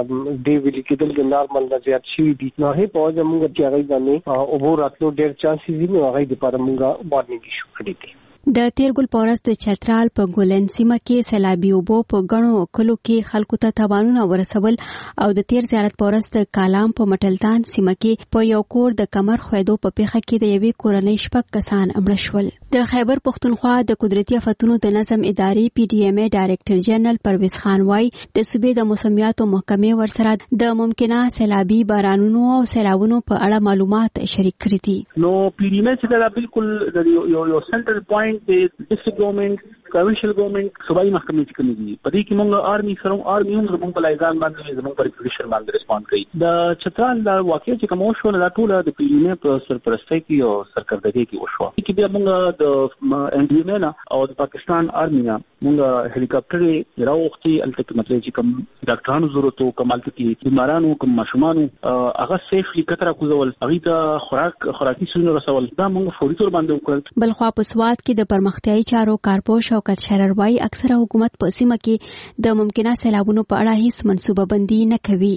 Speaker 20: دی ویل کېدل د نارمل نه زیات شوی دی. نو هي په وجه موږ چې هغه باندې او راتلو ډېر چانسز دي نو هغه د لپاره موږ وارنینګ شو کړی دی.
Speaker 2: د تیرګل پورس د چترال په ګولن سیمه کې سیلابي اوبو په غنو کلو کې خلکو ته تاوانونه ورسول او د تیر زیارت پورس د کالام په مټلتان سیمه کې په یو کور د کمر خویدو په پیښه کې د یوې کورنۍ 6 کسان مړه شول. د خیبر پختونخوا د قدرتي آفتونو د نظم ادارې پی ډی ایم ای ډایریکټر جنرال پرویز خان وای د صوبې د موسمیاتو محکمې ورسره د ممکنه سیلابي بارانونو او سیلابونو په اړه معلومات شریک کړي دي.
Speaker 21: نو پی ډی ایم ای چې دا بالکل یو سنټرل پوینټ د ډیسټریکټ ګورنمنت پروینشل ګورنمنت صوبایي محکمې چې کومې دي په دې کې موږ آرمي هم زموږ په لایزان باندې زموږ پر ریکویشن باندې ریسپاند کوي. د چترال د واقعي چې کوم شو نه ټول د پی ډی ایم ای په سرپرستۍ کې او سرکردګۍ کې وشو. کې بیا موږ د ان ډی ایم ای او د پاکستان آرمي نه موږ هلیکاپټر راوختي الته مطلب چې کوم ډاکټرانو ضرورت او کمال کې بیمارانو کوم ماشومان هغه سیفلی کتره کوزول هغه د خوراکي سونه رسول دا موږ فوري تور باندې وکړل.
Speaker 2: بلخوا په سواد کې د پرمختیايي چارو کارپو شوکت شرروای اکثره حکومت په سیمه کې د ممکنه سیلابونو په اړه هیڅ منصوبه بندي نه کوي.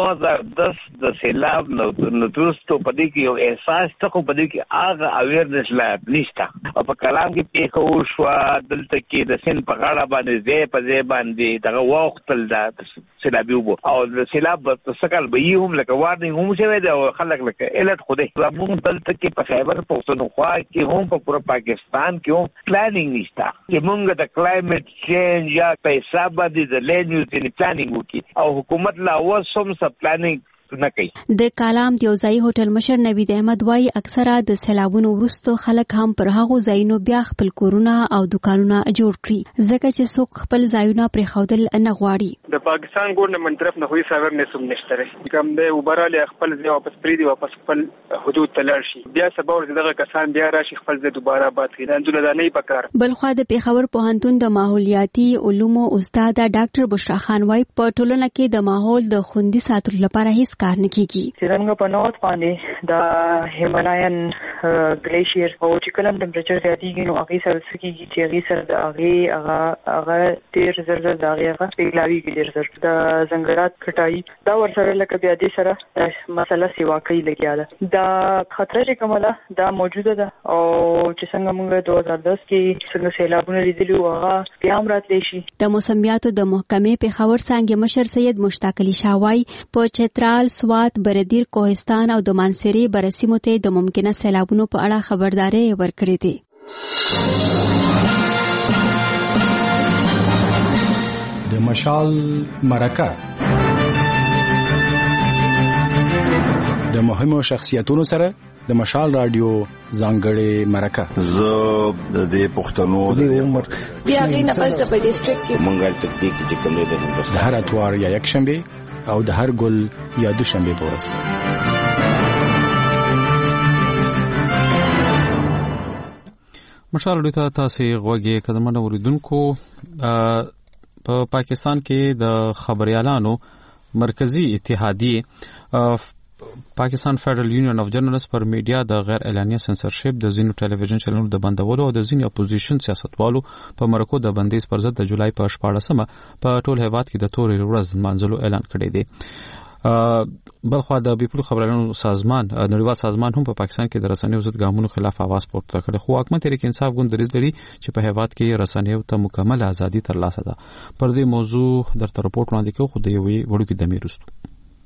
Speaker 7: 2010 د سیلاب نو ترستو پدې کې یو احساس ته په دې کې هغه اویرنس لا نشته. په کلام کې پیښو شو دلته کې د سین په غاړه باندې ځای په ځای باندې دغه وختل د سیلابي وو او د سیلاب په سکل به هم لکه وارنینګ هم شوی دی او خلک لکه الټ خوده زموږ دلته کې په خیبر پختونخوا کې هم په پورا پاکستان کې هم پلانینګ نشته چې موږ د کلایمټ چینج یا په حساب باندې د لینډ یوز پلانینګ وکړي او حکومت لا اوس هم سب پلانینګ نه کوي.
Speaker 2: د کالام د ځای هوټل مشر نوید احمد وای اکثره د سیلابونو وروسته خلک هم پر هغه ځایونو بیا خپل کورونه او دکانونه جوړ کړي ځکه چې څوک خپل ځایونه پرې خودل نه غواړي.
Speaker 22: د پاکستان ګورنمنت طرف نه هیڅ اویرنس هم نشته کوم د وبراله خپل ځای واپس پریدي واپس خپل حدود تلل شي بیا سبا ور دغه کسان بیا راشي خپل ځای دوباره آباد کړي اندونه دا نه پکار.
Speaker 2: بلخوا د پیښور پوهنتون د ماحولیاتي علومو استاد ډاکټر بشرا خان وای په ټولنه کې د ماحول د خوندي ساتلو لپاره هیڅ کار نه کیږي.
Speaker 23: څنګه په نورث باندې د هیمالاین ګلیشیر او چې کلم ټمپریچر زیاتیږي نو هغه سره سکیږي چې هغه سره هغه ډیر زر د هغه پیګلاوی کې ډیر زر د زنګرات کټای دا ورسره لکه بیا دې سره مسله سیوا کوي لګیا ده دا خطر چې کومه دا موجوده ده او چې څنګه موږ 2010 کې څنګه سیلابونه لیدلو هغه بیا هم راتلی شي.
Speaker 2: د موسمیاتو د محکمې پیښور څانګې مشر سید مشتاق علي شاوای په چترال، سوات، بردیر، کوهستان او د مانسری برسیمو ته د ممکنه سیلابونو په اړه خبرداري ورکړې ده.
Speaker 5: د مشال مرکه د مهمو شخصیتونو سره د مشال رادیو ځانګړې مرکه
Speaker 8: زه د دې پښتنو د عمر
Speaker 10: بیا غینه پس د ډیسټریکټ کې
Speaker 8: منګل تکتیک چې کوم دی
Speaker 5: د هر اتوار یا یک شنبه او د هر ګل یا دوشنبه پورس.
Speaker 1: مشال رادیو ته تاسو غوږی قدمونه اوریدونکو. په پاکستان کې د خبريالانو مرکزی اتحادیه پاکستان فدرال یونین اف جرنالست پر میډیا د غیر اعلانیه سنسرشپ د زینو ټلویزیون چینلونو د بندولو او د زینو اپوزیشن سیاستوالو په مرکو د بندیز پر ضد د جولای په 14مه په ټول هیواد کې د تورې ورځ منځلو اعلان کړی دی. بلخوا د بیپلو خبريالانو سازمان نړیوال سازمان هم په پاکستان کې د رسنیو ضد ګامونو خلاف आवाज پورته کړ، خو حکومت تحریک انصاف ګوند دریځ لري چې په هیواد کې رسنیو ته مکمل ازادي ترلاسه ده. پر دې موضوع درته راپورټ وړاندې کوو خو د یوې وړوکې دمې وروسته.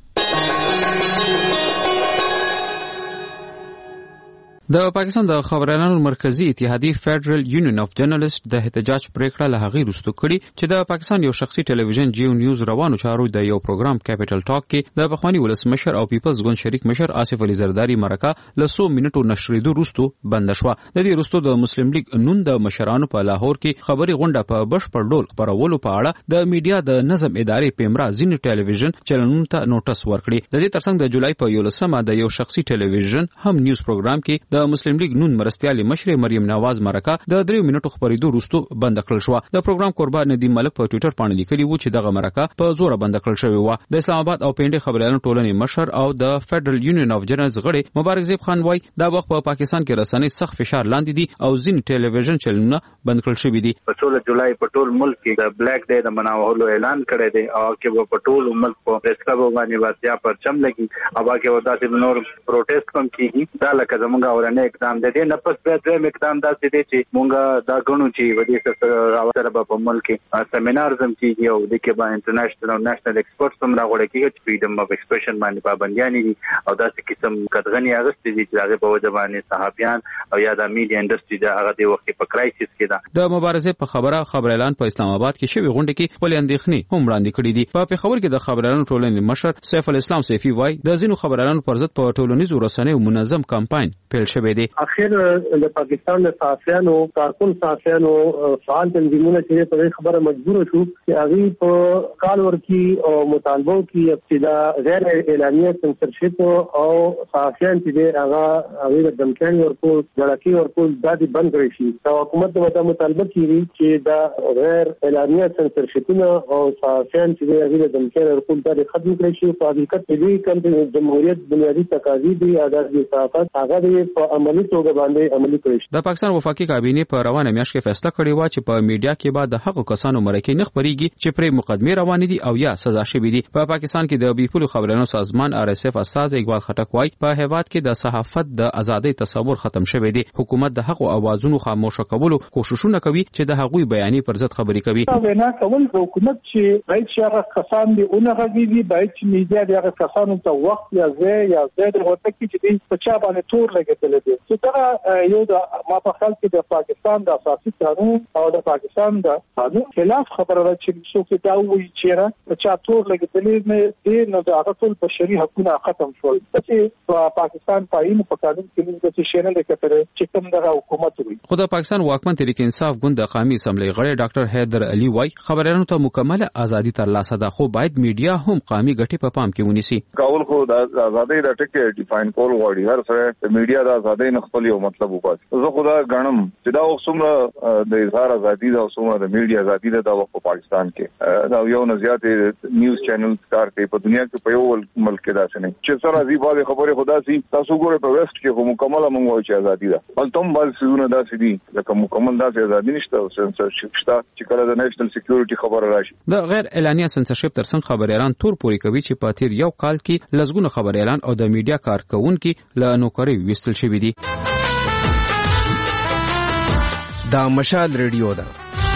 Speaker 1: د پاکستان د خبريالانو مرکزی اتحادیه فدرال یونین اف جرنالست د احتجاج پریکړه له هغې وروسته کړې چې د پاکستان یو شخصي ټلویزیون جیو نیوز روانو چارو د یو پروګرام کیپټل ټاک کې د پخوانی ولسمشر او پیپلز ګوند شریک مشر آصف علي زرداری مرکه له 100 منټو نشریدو وروسته بند شوه. د دې وروسته د مسلم لیگ نون د مشرانو په لاهور کې خبري غونډه په بشپړ ډول خبرولو په اړه د میډیا د نظم ادارې پیمرا زین ټلویزیون چینلونو ته نوټس ورکړي. د دې ترڅنګ د جولای په 11مه د یو شخصي ټلویزیون هم نیوز پروګرام کې د مسلم لیگ نون مرستيالي مشر مریم نواز مرکه د 3 منټو خبرېدو وروسته بند کړل شو. د پروګرام قربان ندیم ملک په ټوئیټر باندې لیکلی و چې دغه مرکه په زور بند کړل شوی و. د اسلام آباد او پینډي خبريالانو ټولنې مشر او د فدرال یونین اف جرنالست غړي مبارک زیب خان وای دا وخت په پاکستان کې رسنۍ سخت فشار لاندې دي او ځین ټلویزیون چینلونه بند کړل شوی دي.
Speaker 24: په 16 جولای په ټول ملک کې د بلیک ډے د مناولو اعلان کړی دی او کې په ټول ملک په پریس کلب باندې واسطه پرچم لګي او هغه وداسې نور پروټیسټ کوم کیږي. دا لکه زمونږ اورنه اقدام دی نه پس به اقدام داسې دی چې مونږ دا غنو چې ودې سره په ملک کې سیمینار زم کیږي او د کې باندې انټرنیشنل او نېشنل ایکسپرټس هم راغړي کیږي چې فریډم اف ایکسپریشن باندې پابندیاں دي او داسې قسم کډغنی اغستې دي چې هغه په وجه باندې صحافیان او یا د میډیا انډستری دا هغه د وخت په کرایسس کې ده.
Speaker 1: د مبارزې په خبر اعلان په اسلام آباد کې شوی غونډه کې خپل اندېښنې هم وړاندې کړې دي. په پیښور کې د خبريالانو ټولنې مشر سیف الاسلام سیفی وای د زینو خبريالانو پر ضد په ټولنیزو رسنیو منظم کمپاین پیل شوی دی.
Speaker 20: اخر د پاکستان د صحافیانو کارکون صحافیانو فعال تنظیمونه چې په خبره مجبور شو چې هغه په کال ورکی او مطالبه کې ابتدا غیر اعلانیه سنسرشپ او صحافیان چې هغه د دمکان ورکول ځړکی ورکول د دې بند کړی شي. حکومت د مطالبه کوي چې دا غیر اعلانیه سنسرشپونه او صحافیان چې هغه د دمکان ورکول د ختم کړی شي. په حقیقت دې کوم د جمهوریت بنیادی تقاضی دي آزادي صحافت هغه په عملی توګه باندې عملی کړی شي.
Speaker 1: د پاکستان وفاقي کابینه په روانه میاشت کې فیصله کړې و چې په میډیا کې بعد د هغو کسانو مرکې نه خبريږي چې پر مقدمه روان دي او یا سزا شوي دي. په پاکستان کې د بیپلو خبريالانو سازمان آر اس اف استاد اقبال خټک وای په هیواد کې د صحافت د ازادۍ تصور ختم شوی دی. حکومت د هغو اوازونو خاموشه کولو کوششونه کوي چې د هغوی بیانې پر ضد خبري کوي.
Speaker 25: وینا کول د حکومت چې باید چې هغه کسان دي اونغه دي باید چې میډیا د هغه کسانو ته وخت یا زه ورته چې په چا باندې تور لګیدل دي. چې دا یو د ما په خیال کې د پاکستان د اساسي قانون او د پاکستان د قانون خلاف خبره ده چې څوک دا وایي چې چا تور لګیدلې نه دي نو د هغه ټول بشري حقوقونه ختم شول. چې په پاکستان پاین په قانون کې موږ څه شي نه لیکل چې کوم دغه حکومت وي.
Speaker 1: خو د پاکستان واکمن تحریک انصاف ګوند د قومي اسمبلی غړی ډاکټر حیدر علي وای خبريالانو ته مکمل ازادي ترلاسه ده خو باید میډیا هم قومي ګټې په پام کې ونیسي.
Speaker 19: کول خو د ازادۍ د ټکي ډیفاین کول غواړي. هر څه د میډیا د ازادۍ نه خپل یو مطلب وباسي. زه خدا غنم چې دا څومره د اظهار ازادي دا څومره د میډیا ازادي دا په پاکستان کې دا یو نه زیات نیوز چینلز کار کوي په دنیا کې په یو ملک کې دا څنګه چې سره دی باندې خبره خدا سي تاسو ګوره په ویسټ کې کوم مکمله مونږ وایو چې ازادي ده بل تم بل سونه دا سي دي لکه مکمل دا ازادي نشته او سنسرشپ شته چې کله د نېشنل سکیورټي خبره راشي.
Speaker 1: د غیر اعلانیه سنسرشپ ترڅنګ خبريالان تور پوري کوي چې په تیر یو کال کې لزګونه خبريالان او د میډیا کارکونکو له نوکری وستل شوی دي.
Speaker 3: دا مشال ریډیو ده.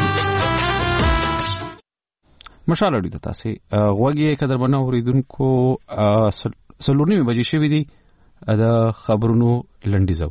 Speaker 1: مشال ریډیو ته تاسو غوږی قدر بنه اوریدونکو سلورنی بجې شوی دي د خبرونو لنډیزو.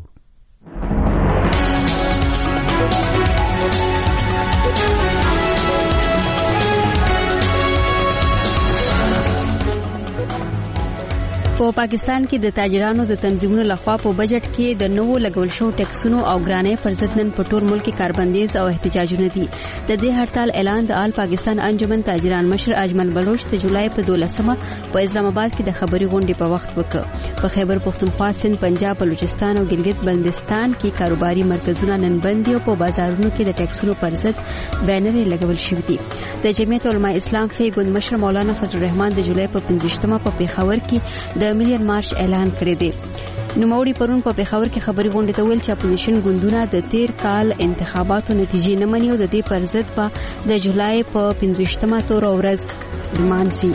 Speaker 2: په پاکستان کې د تاجرانو د تنظیمونو لخوا په بجټ کې د نوو لګول شو ټیکسونو او ګرانۍ پر ضد نن په ټول ملک کې کاربندیز او احتجاجونه دي. د دې هړتال اعلان د آل پاکستان انجمن تاجران مشر اجمل بلوچ د جولای په 12مه په اسلام آباد کې د خبري غونډې په وخت وکړ. په خیبر پختونخوا، سند، پنجاب، بلوچستان او ګلګت بلتستان کې کاروباري مرکزونه نن بند دي او په بازارونو کې د ټیکسونو پر ضد بینرې لګول شوي دي. د جمعیت علماء اسلام فی ګوند مشر مولانا فضل الرحمن د جولای په 15مه په پیښور کې د مليون مارچ اعلان کړی دی. نوموړي پرون په پیښور کې خبري غونډې ته ویل چې اپوزیشن ګوندونه د تیر کال انتخاباتو نتیجې نه مني او د دې پر ضد په د جولای په 15مه تور ورځ لمانځي.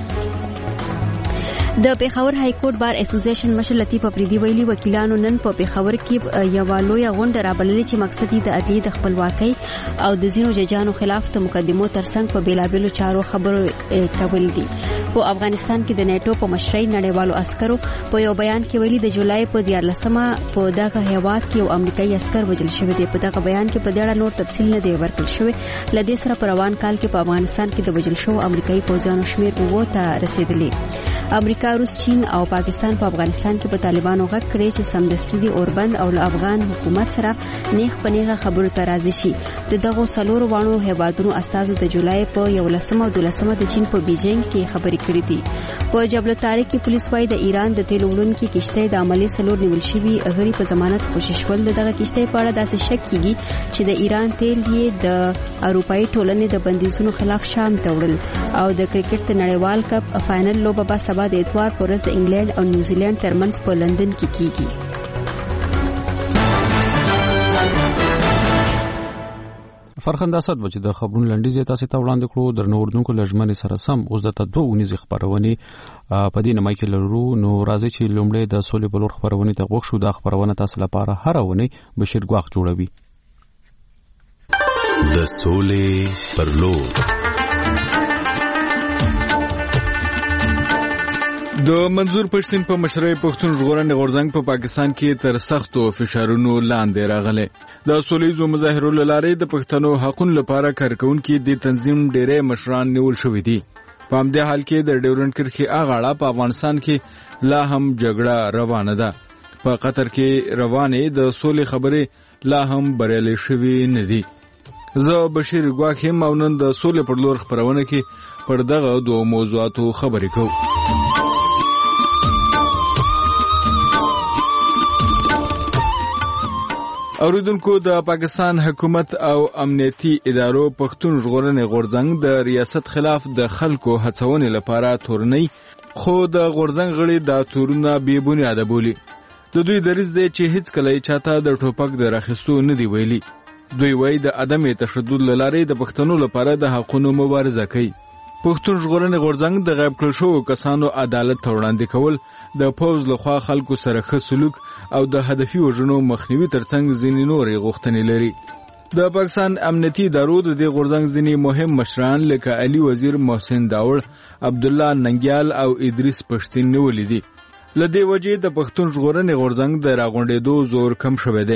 Speaker 2: د پیښور های کورټ بار اسوسییشن مشر لطیف افریدي ویلي وکیلانو نن په پیښور کې یو لوی غونډه رابللې چې مقصد یې د عدلیې د خپلواکۍ او د ځینو ججانو خلاف د مقدمو ترڅنګ په بیلابېلو چارو خبرو کول دي. په افغانستان کې د نیټو په مشرۍ نړیوالو عسکرو په یو بیان کې ویلي د جولای په 14مه په دغه هیواد کې یو امریکایي عسكر وژل شوی دی. په دغه بیان کې په دې اړه نور تفصیل نه دی ورکړل شوی. لدې سره په روان کال کې په افغانستان کې د وژل شوو امریکایي پوځیانو شمیر 9 ته رسیدلی. امریکا، روس، چین او پاکستان په افغانستان کې په طالبانو غږ کړی چې سمدستي دي اوربند او افغان حکومت سره نیغ په نیغه خبرو ته راضي شي. دغه څلورو وانو هیوادونو استازو د جولای په 11مه او 12مه د چین په بیجینګ کې خبرې کړې دي. په جبل طارق کې پولیس وايي د ایران د تیلو وړونکو کشته د عملی سلور نیول شوی غړي په ضمانت کوشش ول. دغه کشته په اړه داسې شک کیږي چې د ایران تیل یې د اروپאי ټولنې د بندیزونو خلاف شام ته وړل. او د کرکټ نړیوال کپ فائنل لوبه به سبا د اتوار پر ورځ د انګلند او نیوزیلند ترمنځ په لندن کې کیږي.
Speaker 1: فرخنده صد بچ د خبرونو لنډیز تاسو ته وړاندې کړو. درنو اردوونکو لجمن سره سم اوس د تدوونی خبرونه په دې نمای کې لرو. نو راځي چې لومړی د سولې بلور خبرونه ته وښ شو. د خبرونه تاسو لپاره هر ونه بشیر ګواخ جوړوي.
Speaker 6: د سولې پرلور
Speaker 9: د منظور پښتون په مشرۍ پښتون ژغورنې غورځنګ په پاکستان کې تر سختو فشارونو لاندې راغله. د سولېزو مظاهرو لاره د پښتنو حقوقو لپاره کارکونکو د تنظیم ډېرې مشران نیول شوې دي. په همدې حال کې د ډیورنډ کرښې اغاړه په افغانستان کې لا هم جګړه روانه ده. په قطر کې روانې د سولې خبرې لا هم بریالي شوې نه دي. زه بشیر ګواخ هم نن د سولې پر لور خبرونه کې پر دغه دوه موضوعاتو خبرې کوم. اوریدونکو د پاکستان حکومت او امنیتي ادارو پښتون ژغورنې غورځنګ د ریاست خلاف د خلکو هڅونې لپاره تورنۍ خو د غورځنګ غړي د تورونه بې بنیاده بولي. د دوی دریځ دی چې هیڅ کله چاته د ټوپک د راخستو نه دی ویلي. دوی وایي د عدم تشدد لارې د پښتنو لپاره د حقوقو مبارزه کوي. پښتون ژغورنې غورځنګ د غیب کړل شوو کسانو عدالت وړاندې کول، د پوز لخوا خلکو سره ښه سلوک او د هدفي وژنو مخنیوي ترڅنګ ځینې نورې غوښتنې لري. د پاکستان امنیتي ادارو د دې غورځنګ ځینې مهم مشران لکه علي وزیر، محسن داوړ، عبدالله ننګیال او ادریس پښتین نیولې دي. له دې وجې د پښتون ژغورنې غورځنګ د راغونډېدو زور کم شوی دی.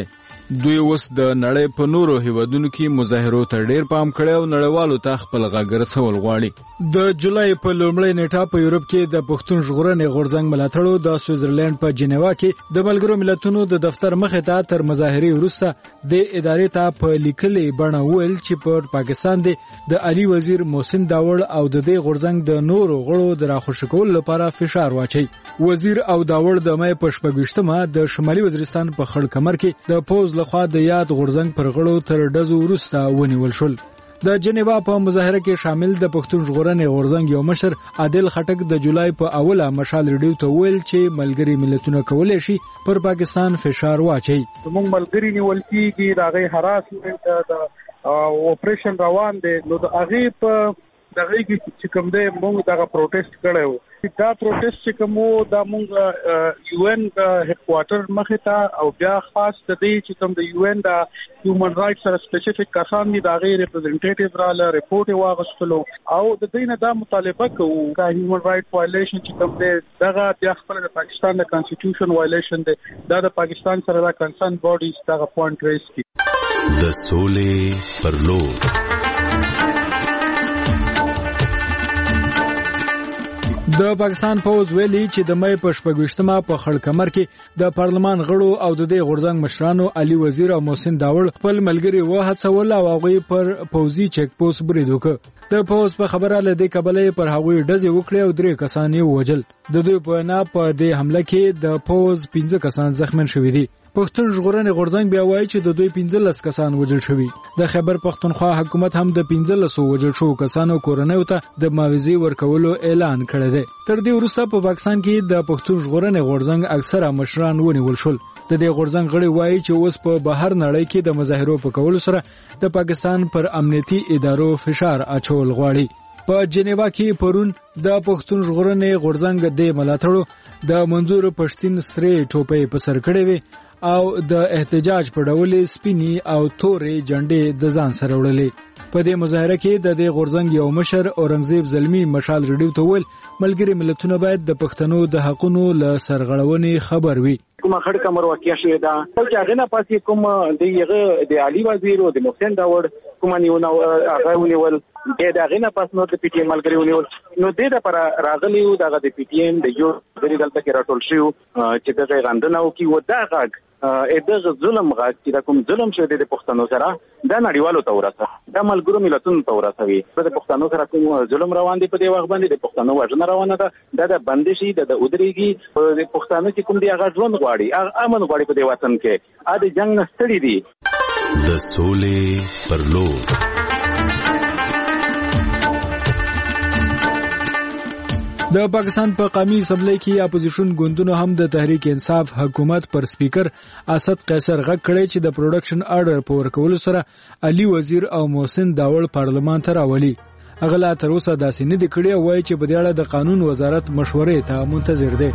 Speaker 9: دوی اوس د نړۍ په نورو هیوادونو کې مظاهرو ته ډیر پام کړی او نړیوالو ته خپل غږ رسول غواړي. د جولای په لومړۍ نیټه په یورپ کې د پښتون ژغورنې غورځنګ ملاتړو د سویټزرلند په جنیوا کې د ملګرو ملتونو د دفتر مخې ته تر مظاهرې وروسته د ادارې ته په لیکلي بڼه ویل چې په پاکستان د علي وزیر محسن داوړ او د دې غورځنګ د نورو غړو د راخوشي کولو لپاره فشار واچي. وزیر او داوړ د مې په 28مه د شمالي وزیرستان په خړ کمر کې د پوز لخوا د یاد غورځنګ پر غړو تر ډزو وروسته ونیول شول. د جنیوا په مظاهره کې شامل د پښتون ژغورنې غورځنګ یو مشر عادل خټک د جولای په اوله مشال ریډیو ته ویل چې ملګری ملتونه کولای شي پر پاکستان فشار واچي.
Speaker 25: موږ ملګری نیول کیږي د هغه هراسمنت د اپریشن روان دي نو د هغه په دغه کې چې کوم دی موږ دا پروټیسټ کړو. دا پروټیسټ چې کوم دا موږ یو ان هډ کوارټر مخه ته او بیا خاص د دې چې کوم د یو ان د هیومن رائټس سره سپیسیفیک کسان دي دا غیر ریپرزینټیټیو رااله ریپورت واغستلو او د دې نه دا مطالبه کوو دا هیومن رائټ وایلیشن چې کوم دی دغه بیا خپل د پاکستان د کانسټیټیوشن وایلیشن دی دا د پاکستان سره د کنسرن باډیز دغه پوینټ ریس کی
Speaker 6: د سولې پر لور.
Speaker 9: د پاکستان پوز ویلي چې د مې په 28مه په خړ کمر کې د پارلمان غړو او د دې غورځنګ مشرانو علي وزیر او محسن داوړ خپل ملګری وهڅول او هغه پر پوزي چیک پوسټ برید وکړ. د پوز په خبره لدې کبلې پر هغوی ډزې وکړې او 3 کسان یې وژل. د دوی په نه په دې حمله کې د پوز 15 کسان زخمین شوي دي. پښتون ژغورنې غورځنګ بیا وایي چې د دوی 15 کسان وژل شوي. د خیبر پښتونخوا حکومت هم د 15 وژل شوو کسانو کورنیو ته د معاوضې ورکولو اعلان کړی دی. تر دې وروسته په پاکستان کې د پښتون ژغورنې غورځنګ اکثره مشران ونیول شول. د دې غورځنګ غړي وایي چې اوس په بهر نړۍ کې د مظاهرو په کولو سره د پاکستان پر امنیتي ادارو فشار اچول غواړي. په جنیوا کې پرون د پښتون ژغورنې غورځنګ د ملاتړو د منظور پښتين سره ټوپې په سر کړې وي او د احتجاج په ډول سپینی او تورې جنډې د ځان سره وړلې. په دې مظاهره کې د دې غورځنګ یو مشر اورنګزیب زلمی مشال ریډیو ته ویل ملګری ملتونه باید د پښتنو د حقونو له سرغړونې خبر وي.
Speaker 25: کومه خړ کمر واقع شوه دا چې هغه نه پاتې کوم د علي وزیر او د محسن داوړ کومه نیونه هغه ونیول د هغه نه پاس نو د پی ټی ایم ملګری ونیول نو د لپاره راغلی او دغه د پی ټی ایم د یو د دلته کې راټول شو چې دغه غندنه او کې و دا غږ دغه ظلم غږ چې کوم ظلم شوی د پښتنو سره دا نړیوالو ته ورسه دا ملګرو ملتونو ته ورسوي. د پښتنو سره کوم ظلم روان دي په دې وخت باندې د پښتنو وژنه روانه ده د بندشي د ودرېږي د پښتنو چې کوم دی هغه ژوند غواړي امن غواړي په دې وطن کې ا د جنگ ستړي دي.
Speaker 6: د سولې پر لور.
Speaker 9: د پاکستان په قومي اسمبلی کې اپوزیشن ګوندونو هم د تحریک انصاف حکومت پر سپیکر اسد قیصر غږ کړی چې د پروډکشن آرډر په ورکولو سره علي وزیر او محسن داوړ پارلمان ته راولي. هغه لا تر اوسه داسې نه دی کړی او وایي چې په دې اړه د قانون وزارت مشورې ته منتظر دی.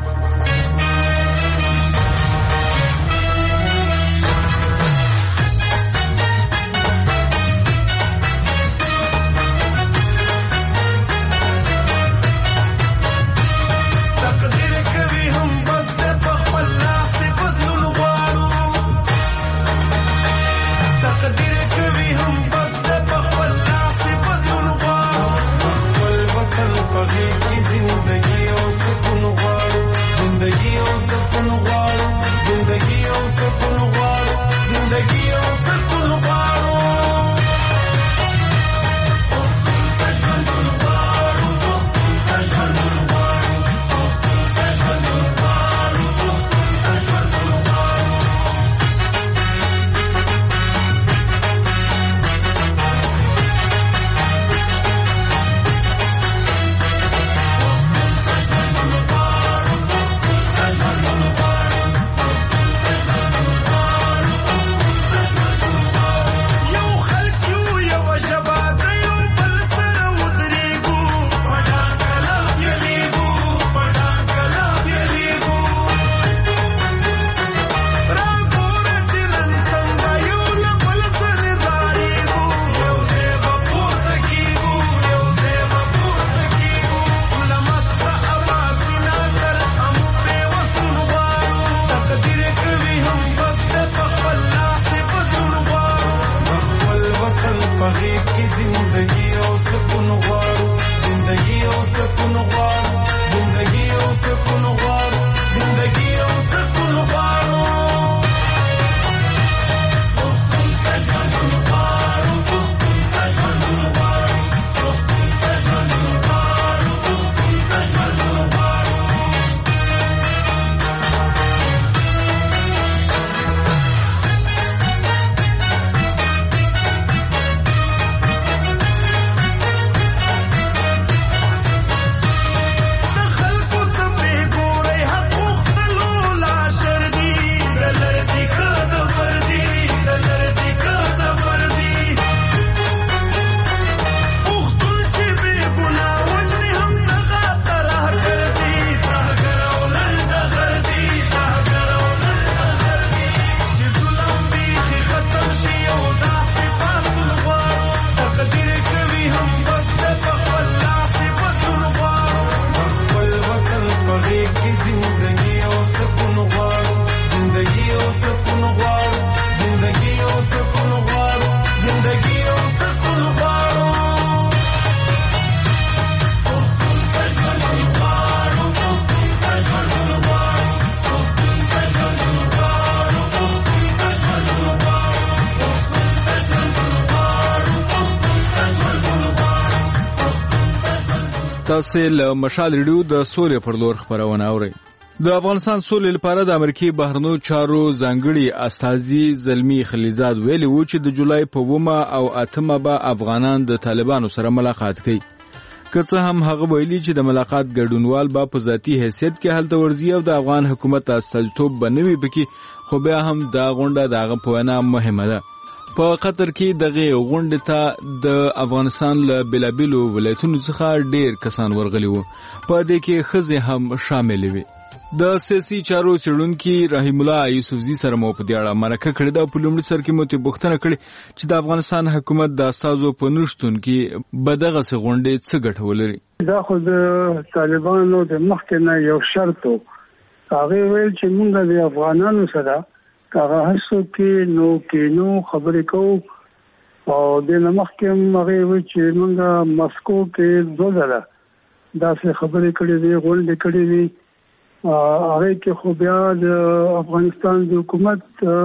Speaker 9: تاسو له مشال ریډیو د سولې پر لور خبرونه اورئ. د افغانستان سولې لپاره د امریکای بهرنیو چارو ځانګړي استازي زلمی خلیزاد ویلي و چې د جولای په 9 او 8 به افغانان د طالبانو سره ملاقات کوي. که څه هم هغه ویلي چې د ملاقات ګډونوال به په ذاتي حیثیت کې هلته ورځي او د افغان حکومت استازیتوب به نه وي پکې، خو بیا هم دا غونډه د هغه په وینا مهمه ده. په قطر کې دغه غونډې ته د افغانستان له بېلابېلو ولایتونو څخه ډېر کسان ورغلي وو. په دې کې ښځې هم شامل وي. د سیاسي چارو څېړونکي رحیم الله یوسفزي سره مو په دې اړه مرکه کړې ده. په لومړي سر کې مو ته پوښتنه کړې چې د افغانستان حکومت د استازو په نشتون کې به دغسې غونډې څه ګټه ولري.
Speaker 4: دا خو د طالبانو د مخکې نه یو شرط و. هغې ویل چې موږ د افغانانو سره هغه هڅو کې نو خبرې کوو او د مخکې هم هغې ویل چې موږ مسکو کې 2 ځله داسې خبرې کړې دي، غونډې کړې دي. هغه کې خو بیا د افغانستان د حکومت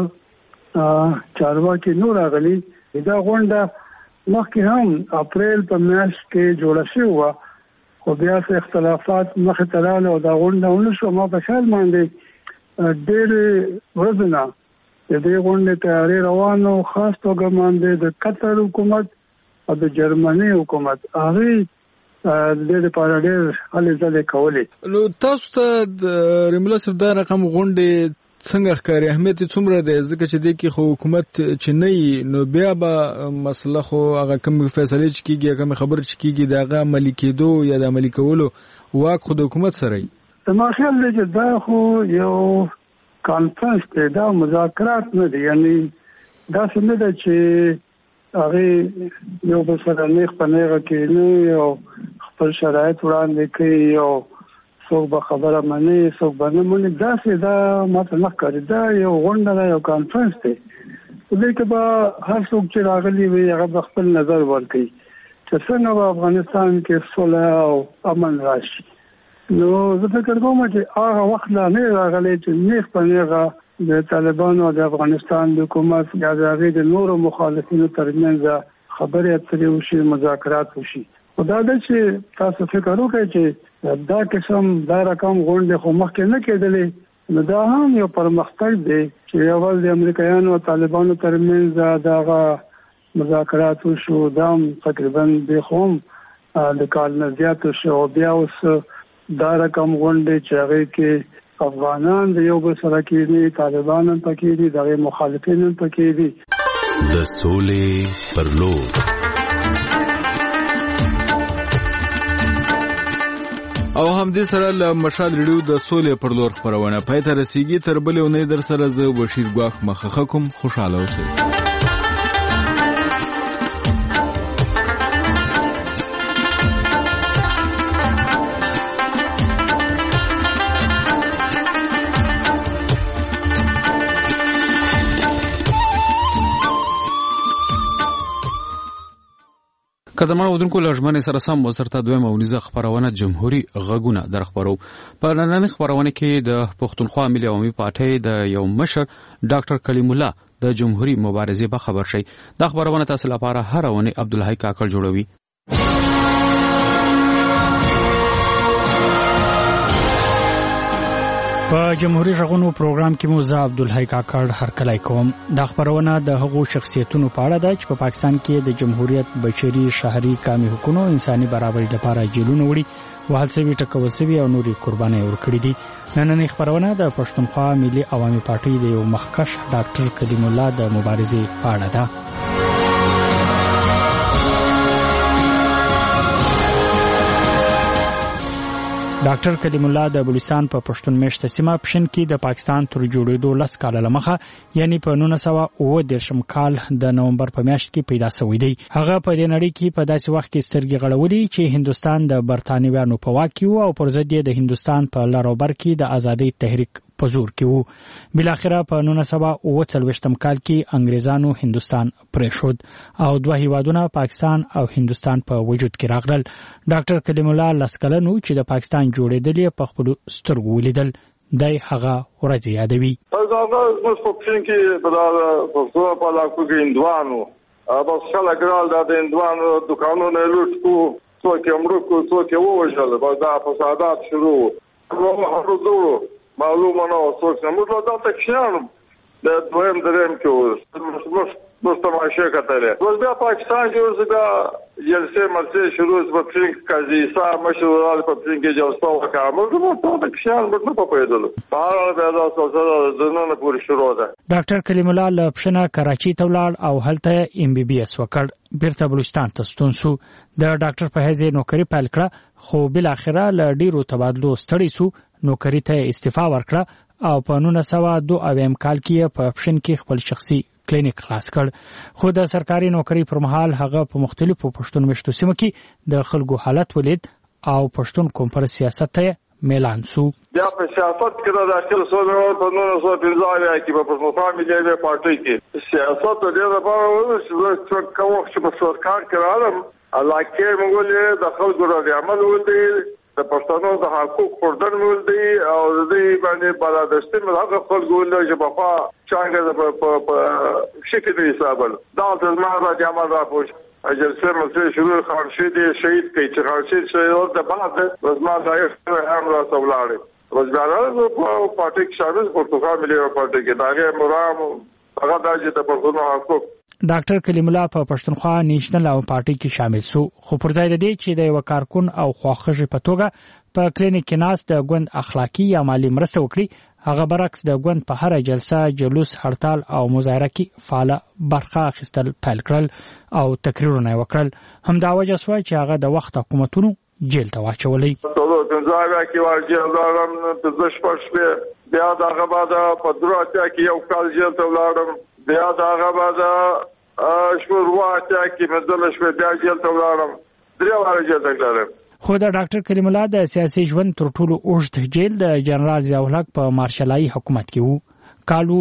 Speaker 4: چارواکي نور راغلي. دا غونډه مخکې هم اپریل په میاشت کې جوړه شوې وه، خو بیا څه اختلافات مخې ته راغله او دا غونډه ونه شوه. ما په خیال باندې ډېرې ورځې د دې غونډې تیاری روانو، خاص توګه باندې د قطر حکومت او د جرمني حکومت هغې د دې لپاره ډېر هلې ځلې کولې.
Speaker 9: نو تاسو ته د رحیم الله صاحب دا رقم غونډې څنګه ښکاري؟ اهمیت یې څومره دی؟ ځکه چې دې کې خو حکومت چې نه وي نو بیا به مسله خو هغه کوم فیصلې چې کېږي، کوم خبرې چې کېږي د هغه عملي کېدو یا د عملي کولو واک خو د حکومت سره وي.
Speaker 4: زما خیال دی چې دا خو یو کانفرنس دی، دا مذاکرات نه دي. یعنی داسې نه ده چې هغې یو بل سره نیغ په نیغه کېني او خپل شرایط وړاندې کوي او څوک به خبره مني څوک به نه مني. داسې دا ماته نه ښکاري. دا یو غونډه ده، یو کانفرنس دی. په دې کې به هر څوک چې راغلي وي هغه به خپل نظر ورکوي چې څنګه به افغانستان کې صلح او امن راشي. نو زه فکر کوم چې هغه وخت لا نه راغلی چې نیغ په نیغه د طالبانو او د افغانستان د حکومت یا د هغې د نورو مخالفینو ترمنځ خبرې اترې وشي، مذاکرات وشي. خو دا ده چې تاسو فکر وکړئ چې دا قسم دا رقم غونډې خو مخکې نه کېدلې، نو دا هم یو پرمختګ دی چې اول د امریکایانو او طالبانو ترمنځ دغه مذاکرات وشو. دا هم تقریبا بېخو هم د کال نه زیات شو. بیا اوس دا رقم غونډې چې هغې کې افغانان د یو بل سره کېږي، طالبان هم پکې دي، د هغې مخالفین هم پکې دي.
Speaker 6: د سولې پر لور.
Speaker 9: او همدې سره له مشال ریډیو د سولې پر لور خبرونه پای ته رسیږي. تر بلې اونۍ در سره زه بشیر ګواښ مخه کوم. خوشحاله اوسئ.
Speaker 1: کدمن ودونکو لژمنې سره سم وزارت دویم اونیزه خبرونه جمهوریت غږونه در خبرو. په نننۍ خبرونه کې د پښتونخوا ملي عوامي پارټۍ د یو مشر ډاکټر کلیم الله د جمهوریت مبارزې په خبر شي. دا خبرونه تاسو لپاره هر ونه عبدالحی کاکړ جوړوي.
Speaker 11: په جمهوریت غږونو پروګرام کې مو زه عبدالحی کاکړ هرکلی کوم. دا خبرونه د هغو شخصیتونو په اړه ده چې په پاکستان کې د جمهوریت بشري شهري کامي حقوقو انساني برابرۍ لپاره جیلونه وړي، وهل شوي، ټکول شوي او نورې قربانۍ ورکړي دي. نننۍ خبرونه د پښتونخوا ملي عوامي پارټۍ د یو مخکښ ډاکټر کلیم الله د مبارزې په اړه ده. ډاکټر کلیم الله د بلوچستان په پښتون میشته سیمه پښین کې د پاکستان تر جوړېدو 10 کال لمخه یعنی په 1929 کال د نومبر په میاشت کې پیدا شوی دی. هغه په دې نړۍ کې په داسې وخت کې سترګې غړولې چې هندستان د برتانویانو په واک کې و او پر ضد د هندستان په لار او بر کې د ازادۍ تحریک په زور کې وو. بل اخره په 1939 کال کې انګریزانو هندستان پرېښود او دوه هیوادونه پاکستان او هندستان په وجود کې راغلل. ډاکټر کلیم الله لسکلنو چې د پاکستان جوړېدل په خپل سترګو ولیدل. دای هغه ورځ یادوي.
Speaker 19: هغه اوس په پښین کې په څو په لاکو کې هندوانو بس خلک رال د هندوانو دکانونو لوټ کو څوک یې مړ کړ څوک یې ووژل دا فسادات شروع نو هغه ډول معلومه نه و څوک نه موږ دا تکشان د دویم دریم کې مستماشه کتلې اوس بیا پاکستان کې اوس دا جلسه مرسه شروع په پرنګ قاضي صاحب مشورات په پرنګ کې جلسه وکړه موږ ټول تکشان موږ په پیدل بهر دا څه زنه پوری شروع ده
Speaker 11: ډاکټر کلیم الله لپشنه کراچي ته ولاړ او هلته MBBS وکړ بیرته بلوچستان ته ستون شو د ډاکټر په حیث نوکری پیل کړه خو بل اخره ل ډیرو تبادلو ستړي سو نوکری ته استعفا ورکړه او په 1992 کال کې په اپشن کې خپل شخصي کلینیک خلاص کړ خو د سرکاري نوکری پر مهال هغه په مختلفو پښتون مشتو سیمو کې د خلکو حالت ولید او پښتون کوم پر سیاست ته میلان سو
Speaker 19: بیا په سیاست کې د داخل سره په 1915 کې په پښتون ملي پارټي کې سیاست د دې لپاره چې کوم چې په سرکار کې راغلم علاقه موږ د خلکو د عمل ولدي د پښتنو د حقوق پردن ولدي او د دې باندې بلادستي ملګر خلکو ولدي چې په څنګه په شکل حساب دا د ما د عمل راپوش اجازه مرسه شروع خارشید شهید کې چې خارشید شهید د بعد رزما ځای هم را سولاړي روزګار په پارټي کې شامل پرتګال ملي پارټي کې داغه مرام هغه د چې د پښتنو حقوق
Speaker 11: ډاکټر کلیم الله په پښتونخوا نېشنل او پارټي کې شامل سو خو پر ځای د دې چې د یو کارکون او خواخوږي په توګه په کلینیک کې ناس د ګوند اخلاقی یا مالی مرسته وکړي هغه برعکس د ګوند په هر جلسه جلوس هړتال او مظاهره کې فعال برخه اخیستل پیل کړل او تقریرونه وکړل همدا وجه سوه چې هغه د وخت حکومتونو جیل ته واچولې
Speaker 19: څنګه کې ورجه دارم د زشپښ بیا دغه بعد په دروازه کې یو کال جیل ته ولاړم بیا دغه بعد شپږ کې مدل شپه بیا جیل ته ولاړم درې واره جیل ته ولاړم
Speaker 11: خو د ډاکټر کلیم الله د سیاسي ژوند تر ټولو اوږد جیل د جنرال ضیاء الحق په مارشلای حکومت کې وو کالو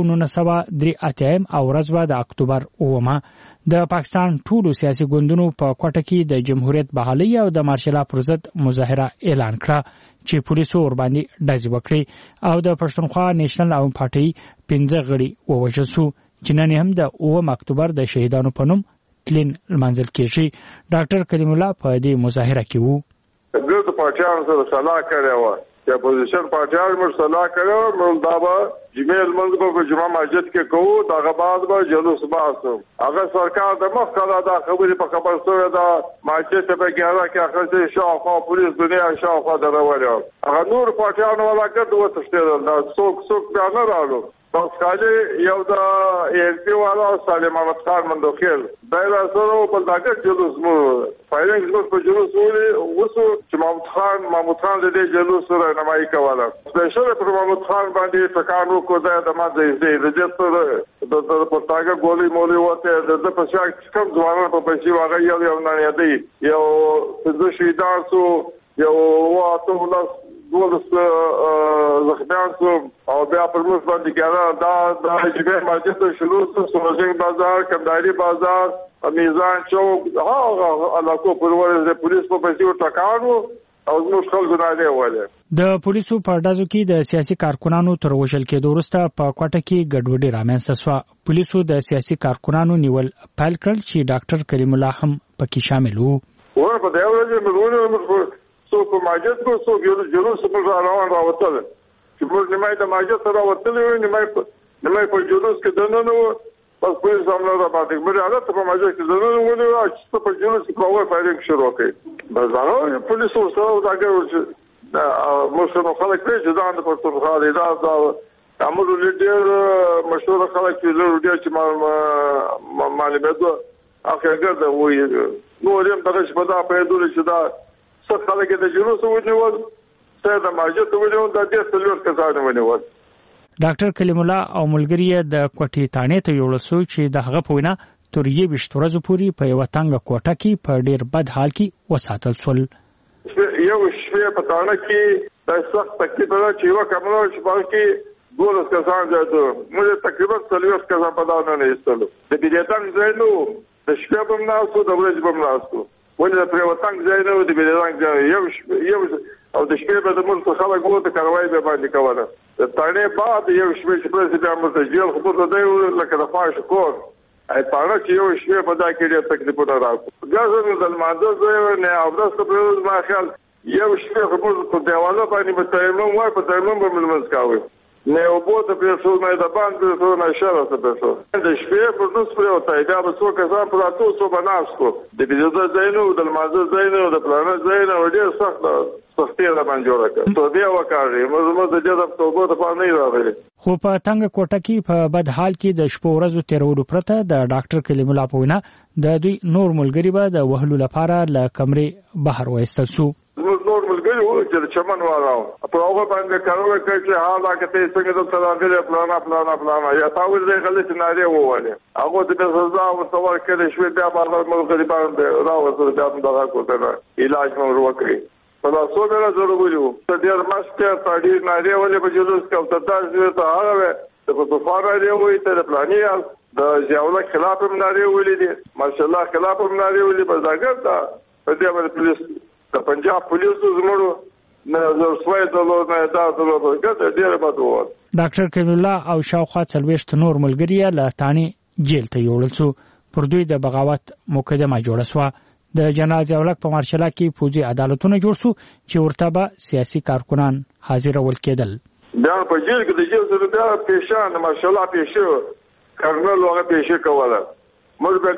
Speaker 11: 1983 او ورځ د اکتوبر 9 د پاکستان ټولو سیاسي ګوندونو په کوټه کې د جمهوریت بحالي او د مارشلا پر ضد مظاهره اعلان کړه چې پولیسو ور باندې ډزې وکړي او د پښتونخوا نېشنل او پارټي 15 غړي ووژل شو چې نن هم د 9 اکتوبر د شهیدانو په نوم تلین منځل کېږي ډاکټر کلیم الله په دې مظاهره کې وو
Speaker 19: د پارټیانو سره صلاح کړې و چې اپوزیشن پارټیانو موږ صلاح کړو موږ دا به جمیل منځ په جمعه مسجد کې کوو دا بعد به جلوس باسو هغه سرکار د مخ کله دا خبرې په خبر سره دا مسجد په ګیاره کې اخر شاوخوا پولیس دنیا شاوخوا درولې هغه نور پارټیانو ولا کړو وتښتېدل دا څوک بیا نه راغلو بس خالي یو د ایرپی والا سالم محمد خان مندوخیل دا سره په داګه جلوس مو فایرنګ جلوس په جلوس ولې وسو چې محمود خان د دې جلوس سره نمایي کوله سپیشل پر محمود خان باندې تکانو کو دا د ماده دې د سره د پټاګه ګولې مولې وته د پښاک کم ځوانان په پیسې واغې یو نه یادې یو د شهیدان سو یو واته ولس دولس زخمیان سو او بیا پر موږ باندې کېده دا جبهه مسجد شروع سو سوژنګ بازار کندهاري بازار میزان چوک هغه علاقو پر ورته پولیس په پیسې ټکانو او موږ خلکو نه وایي
Speaker 11: د پولیسو په ډزو کې د سیاسي کارکونانو تر وژل کېدو وروسته په کوټه کې ګډوډي رامنځته شوه پولیسو د سیاسي کارکونانو نیول پیل کړل چې ډاکټر کلیم الله هم پکې شامل وو
Speaker 19: ورته دا ورته څوک ماجد کو څوک یو جلوس پر روان راوتل چې موږ نیمه د ماجد سره راوتل نیمه په جلوس کې دننه بس پولیس هم نه راځي موږ حالت په ماجد کې دننه ولې چې په جلوس کې کوه فایرنګ شروع کړي بس هغه پولیس سره داګه موږ نو خلک چې ځان د پښتونخوا د امر لیډر مشهور خلک چې لري چې معلومات اخر دا وایي نو ریم دغه په دا په دې چې دا څه خلک د جلوس ونیول څه د ماجد ونیول د دې څلور کسان ونیول
Speaker 11: ډاکټر کلیم الله او ملګری د کوټې تانې ته یوړل سو چې د هغه په وینا تر یې 20 ورځې پورې په یو تنګ کوټه کې په ډیر بد حال کې وساتل شول
Speaker 19: یو شپه په تانه کې د سخت تکلیف نه چې یو کمنو چې باندې دولس کسان ځاتو موږ تقریبا 40 کسان په داونه نه ایستلو د بیرتان ځایلو د شپه په ناسو د ورځې په ناسو ولې پر وطن ځای نه دی بیرتان ځای یو او د شپې په دمر خلک وته کاروای به باندې کوله د تانه بعد یو شپه چې پرځ د امر ته جیل خو ته دی لکه د فاش کور پاره چې یو شپه په دا کې ډېر تکلیفونه راکړو ګازو د ماده زوی نه او داسې په روز ما خیال یو شپه په دیواله باندې په تیمم وای په تیمم به ملمس کاوه نه او بوته په څو نه د باندې په څو نه شاله څه په څو د شپې په نو سپره او تای دا به څو کسان په تاسو څو بناسکو د بيزه زینو د ماده زینو د پلان زینو ډېر سخت سختي را باندې جوړه کړ ته بیا وکړې موږ د جذب توبه ته باندې راغلي
Speaker 11: خو په تنګ کوټه کې په بد حال کې د شپو ورځو تیرولو پرته د ډاکټر کلیم الله په وینا د دوی نور ملګری به د وهلو لپاره له کمرې بهر وایستل شو
Speaker 19: نور ملګری وو چې چمن واراو په هغه باندې کارونه کوي چې حالا کې ته څنګه د تراغله پلان یا تاسو دې غلط ناري وواله هغه د سزا او تصور کړي شوې بیا باندې ملګری باندې راوځي بیا دغه کوته علاج مو وکړي په تاسو به ضروري وو ته ډیر ماسته تاړي ناري ولې په جلوس کې او تاسو ته هغه په طوفان دی وي ته پلاني د ځاوله خلاف هم ناري ولې دي ماشاءالله خلاف هم ناري ولې بزاګر دا په دې باندې پولیس د پنجاب پولیسو زموږ نه زوړ دلو نه دا دلو ګټه ډیره بده و
Speaker 11: ډاکټر کلیم الله او شاوخوا 40 نور ملګری له تانی جیل ته یوړل شو پر دوی د بغاوت مقدمه جوړه شو د جنرال ضیاء په مارشله کې فوجي عدالتونه جوړ شو چې ورته به سیاسي کارکونان حاضر ول کېدل
Speaker 19: دا په جیل کې د جیل سره بیا پیشان ماشاءالله پیشو کرنل هغه پیشه کوله موږ به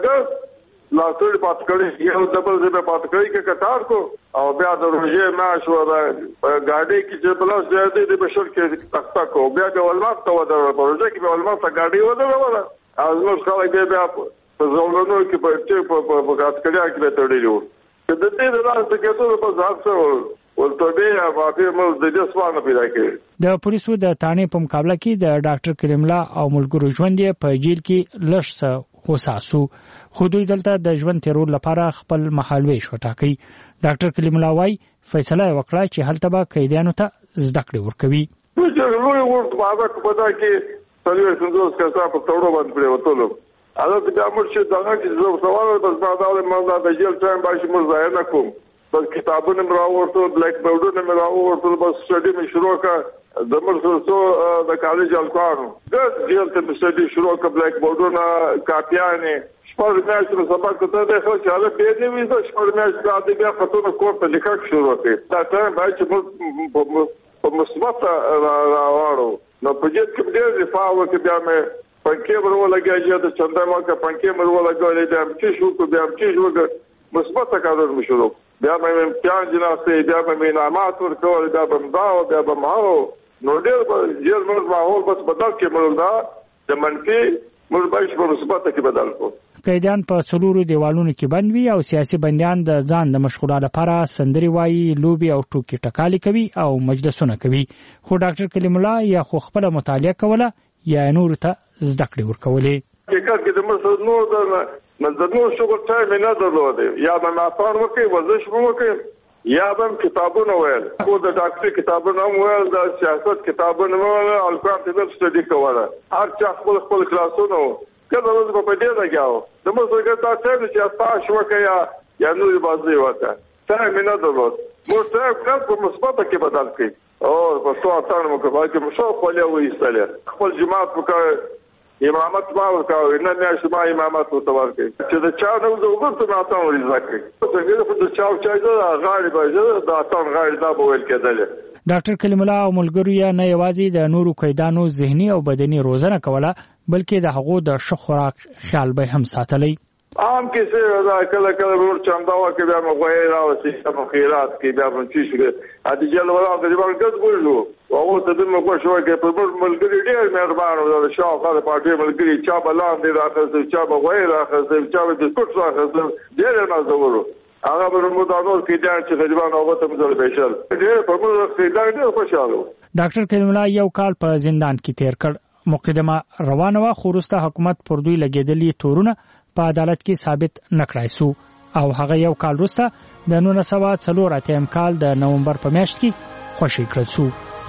Speaker 19: لاسوړ پات کړی یو دبل زبه پات کړی کې قطار کو او بیا د روزه معاش و غاډي کې چې بلاس زیاتې د بشر کې تخته کو بیا د ولمات تو د پروژه کې په ولمات غاډي ولا ازمو خلک بیا په زولونو کې په غاټ کړیا کې تړلیو د دې د لاس کې ته په ځاځ ولته بیا په موږ د دې سوال پیدا کړ
Speaker 11: د پولیسو د تانې په مقابله کې د ډاکټر کلیم الله او ملګرو ژوند په جیل کې لږ خوساسو خو دوی دلته د ژوند تیرول لپاره خپل مهالوي شو ټاکي ډاکټر کلیم الله وايي فیصله وکړه چې هلته به قیدیانو ته زده کړې ورکوي
Speaker 19: چې لوی ورته باندې پتا کې سړی څنګه کسا په توړو باندې وته هغه د امر چې دغه چې زه سوال بس بعد ما د جیل ټایم باندې مزایا نه کوم بس کتابونه راوړته بلیک بورډونه راوړته بس سټډي مې شروع کړ د مرسو د کالج الکارو د جیل ته سټډي شروع کړ بلیک بورډونه کاپیانه شپږ میاشتې سبق ته د خو چې هغه به دې وي چې شپږ میاشتې بعد بیا خطونه کوټه لیکل شروع کړ دا ټایم باندې چې په مثبت راوړو نو په دې کې ډېر دفاع وکړ بیا مې پنکې ورول لګیا د چنده ما کا پنکې ورول لګولې د امچې شو کو د امچې شو مثبت کارونه مشورو بیا مې امتحان جناسته بیا مې انعامات ورکول بیا بمداو بیا بماو نو ډېر جیل موږ ماحول بس بدل کې موږ دا د منفي موږ به په مثبت کې بدل کو
Speaker 11: قیدیان په څلورو دیوالونو کې بند وي او سیاسي بندیان د ځان د مشغوله لپاره سندري وایي لوبي او ټوکی ټکالي کوي او مجلسونه کوي خو ډاکټر کلیم الله یا خو خپل مطالعه کوله یا نور ته زده کړې ورکولې
Speaker 19: کې د مسل نور د نور شغل ټایم نه درلوده یا به ماثار وکي ورزش وکي یا به کتابونه ویل خو د ډاکټري کتابونه ویل د سیاست کتابونه ویل الکوان ته سټډي کوله هر چا خپل کلاسونه کله ورځ په دې لګاو د موږ دا څه چې تاسو وکیا یا نور بازي وته ټایم نه درلود موږ ته په مثبت کې بدل کړي او په څو اتانو کې چې مشو خپل وېستل خپل جماعت وکړ امامت ما وکاو نه میاشت ما امامت وتور کې چې د چا نو د وګړو نه تاسو ورزا کوي څنګه په چاو چای دا غاړي باندې دا تاسو غاړي دا به ول کېدل
Speaker 11: ډاکټر کلیم الله او ملګرو یې نه یوازې د نورو قیدانو ذهني او بدني روزنه کوله بلکې د هغو د خوراک خیال به هم ساتلی
Speaker 19: عام کې څه دا کله ور چاندا وکړي بیا مغوي راوځي په خیرات کې بیا مونږ چې ا دې جل ولا د ورګز ګورلو او ته دې موږ شو کې په ملګری ډېر مهربان او د شاوخوا پارټي ملګری چا بلان دې راځي چا مغوي راځي چا د کوټ راځي ډېر نه زورو هغه به موږ د نور کې چې غریبان هغه ته مزل بشل ډېر په موږ کې ډېر خوشاله
Speaker 11: ډاکټر کلیم الله یو کال په زندان کې تیر کړ مقدمه روانه و خو وروسته حکومت پر دوی لګیدلي تورونه په عدالت کې ثابت نکړای سو او هغه یو کال وروسته د 1904 کال د نومبر په میاشت کې خوشی کړل سو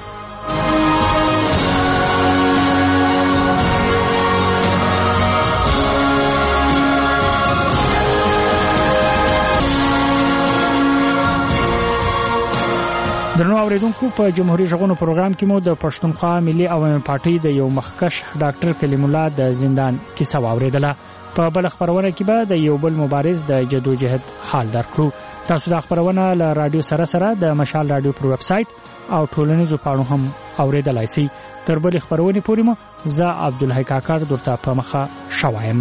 Speaker 11: درنو اوریدونکو په جمهوریت ژغورنې پروګرام کې مو د پښتونخوا ملي عوامي پارټۍ د یو مخکښ ډاکټر کلیم الله د زندان کیسه واوریدله په بل خبرونه کې به د یو بل مبارز د جدوجہد حال درکړو. تاسو د خبرونه له رادیو سره د مشال رادیو پر ویب سټ او ټولنیزو پاڼو هم اوریدلای شئ. تر بل خبرونه پورې مو زه عبدالحی کاکړ درته په مخه شوایم.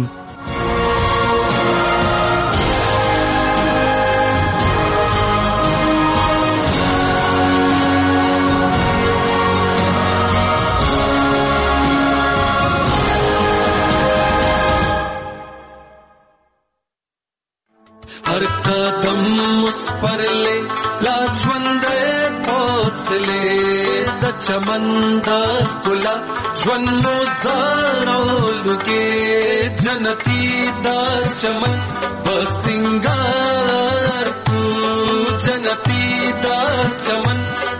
Speaker 12: हर कदम उस पर ले लाजवंद हौसले द चमन द खुला ज्वनो ज़ारोलुगे जनती द चमन बसिंगार तू जनती द चमन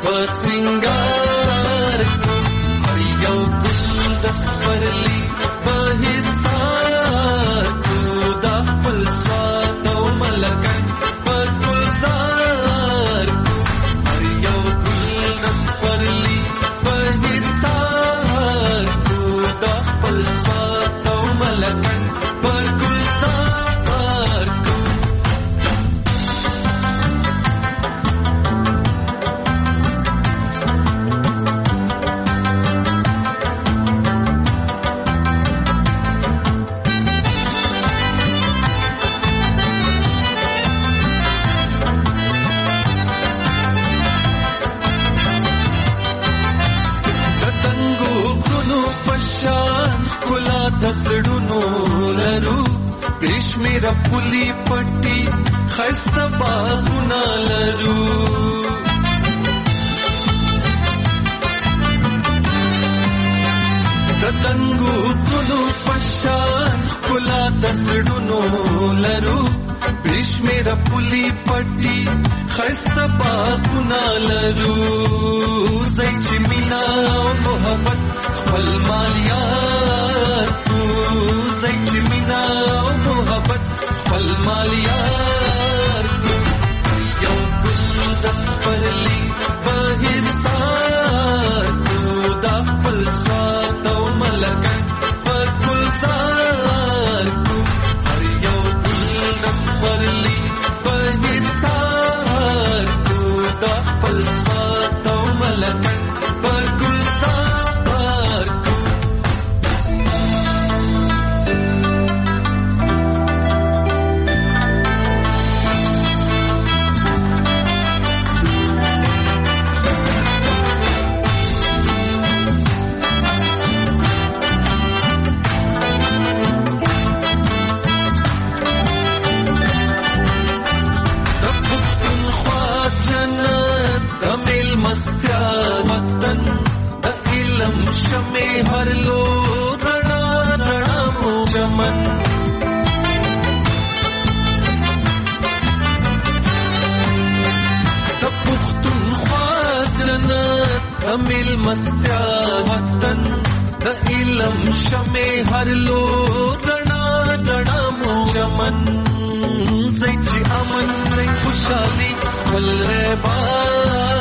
Speaker 12: बसिंगार तू हरियो गुंदस पर ली बहिसार तू द पलसा लकन पर गुलजार हरियो गुलदस परली बहिसार तू दा पलसा तो मलकन पर गुलजार तू दसडुनो लरू ग्रीष्मी रपुली पट्टी खस्ता बागुना लरू दतंगू कुनु पशान कुला दसडुनो लरू ग्रीष्मी रपुली पट्टी खस्ता बागुना लरू ज़ैची मिना मोहब्बत खपल मालियार तू ज़ैची मिना मोहब्बत खपल मालियार तू यो गुलदस परली बहिसार तू दा पलसा तो मलकन पर गुलजार तू हरियो गुलदस परली बहिसार तू दा पलसा तो मलकन पर गुलजार वतन द इलम शमे हर लो रणा रणा मो चमन द पुख्तुनख्वा जन्नत द मिल मस्त्या वतन द इलम शमे हर लो रणा रणा मो चमन ज़ैची अमन ज़ै खुशाली वल रे बा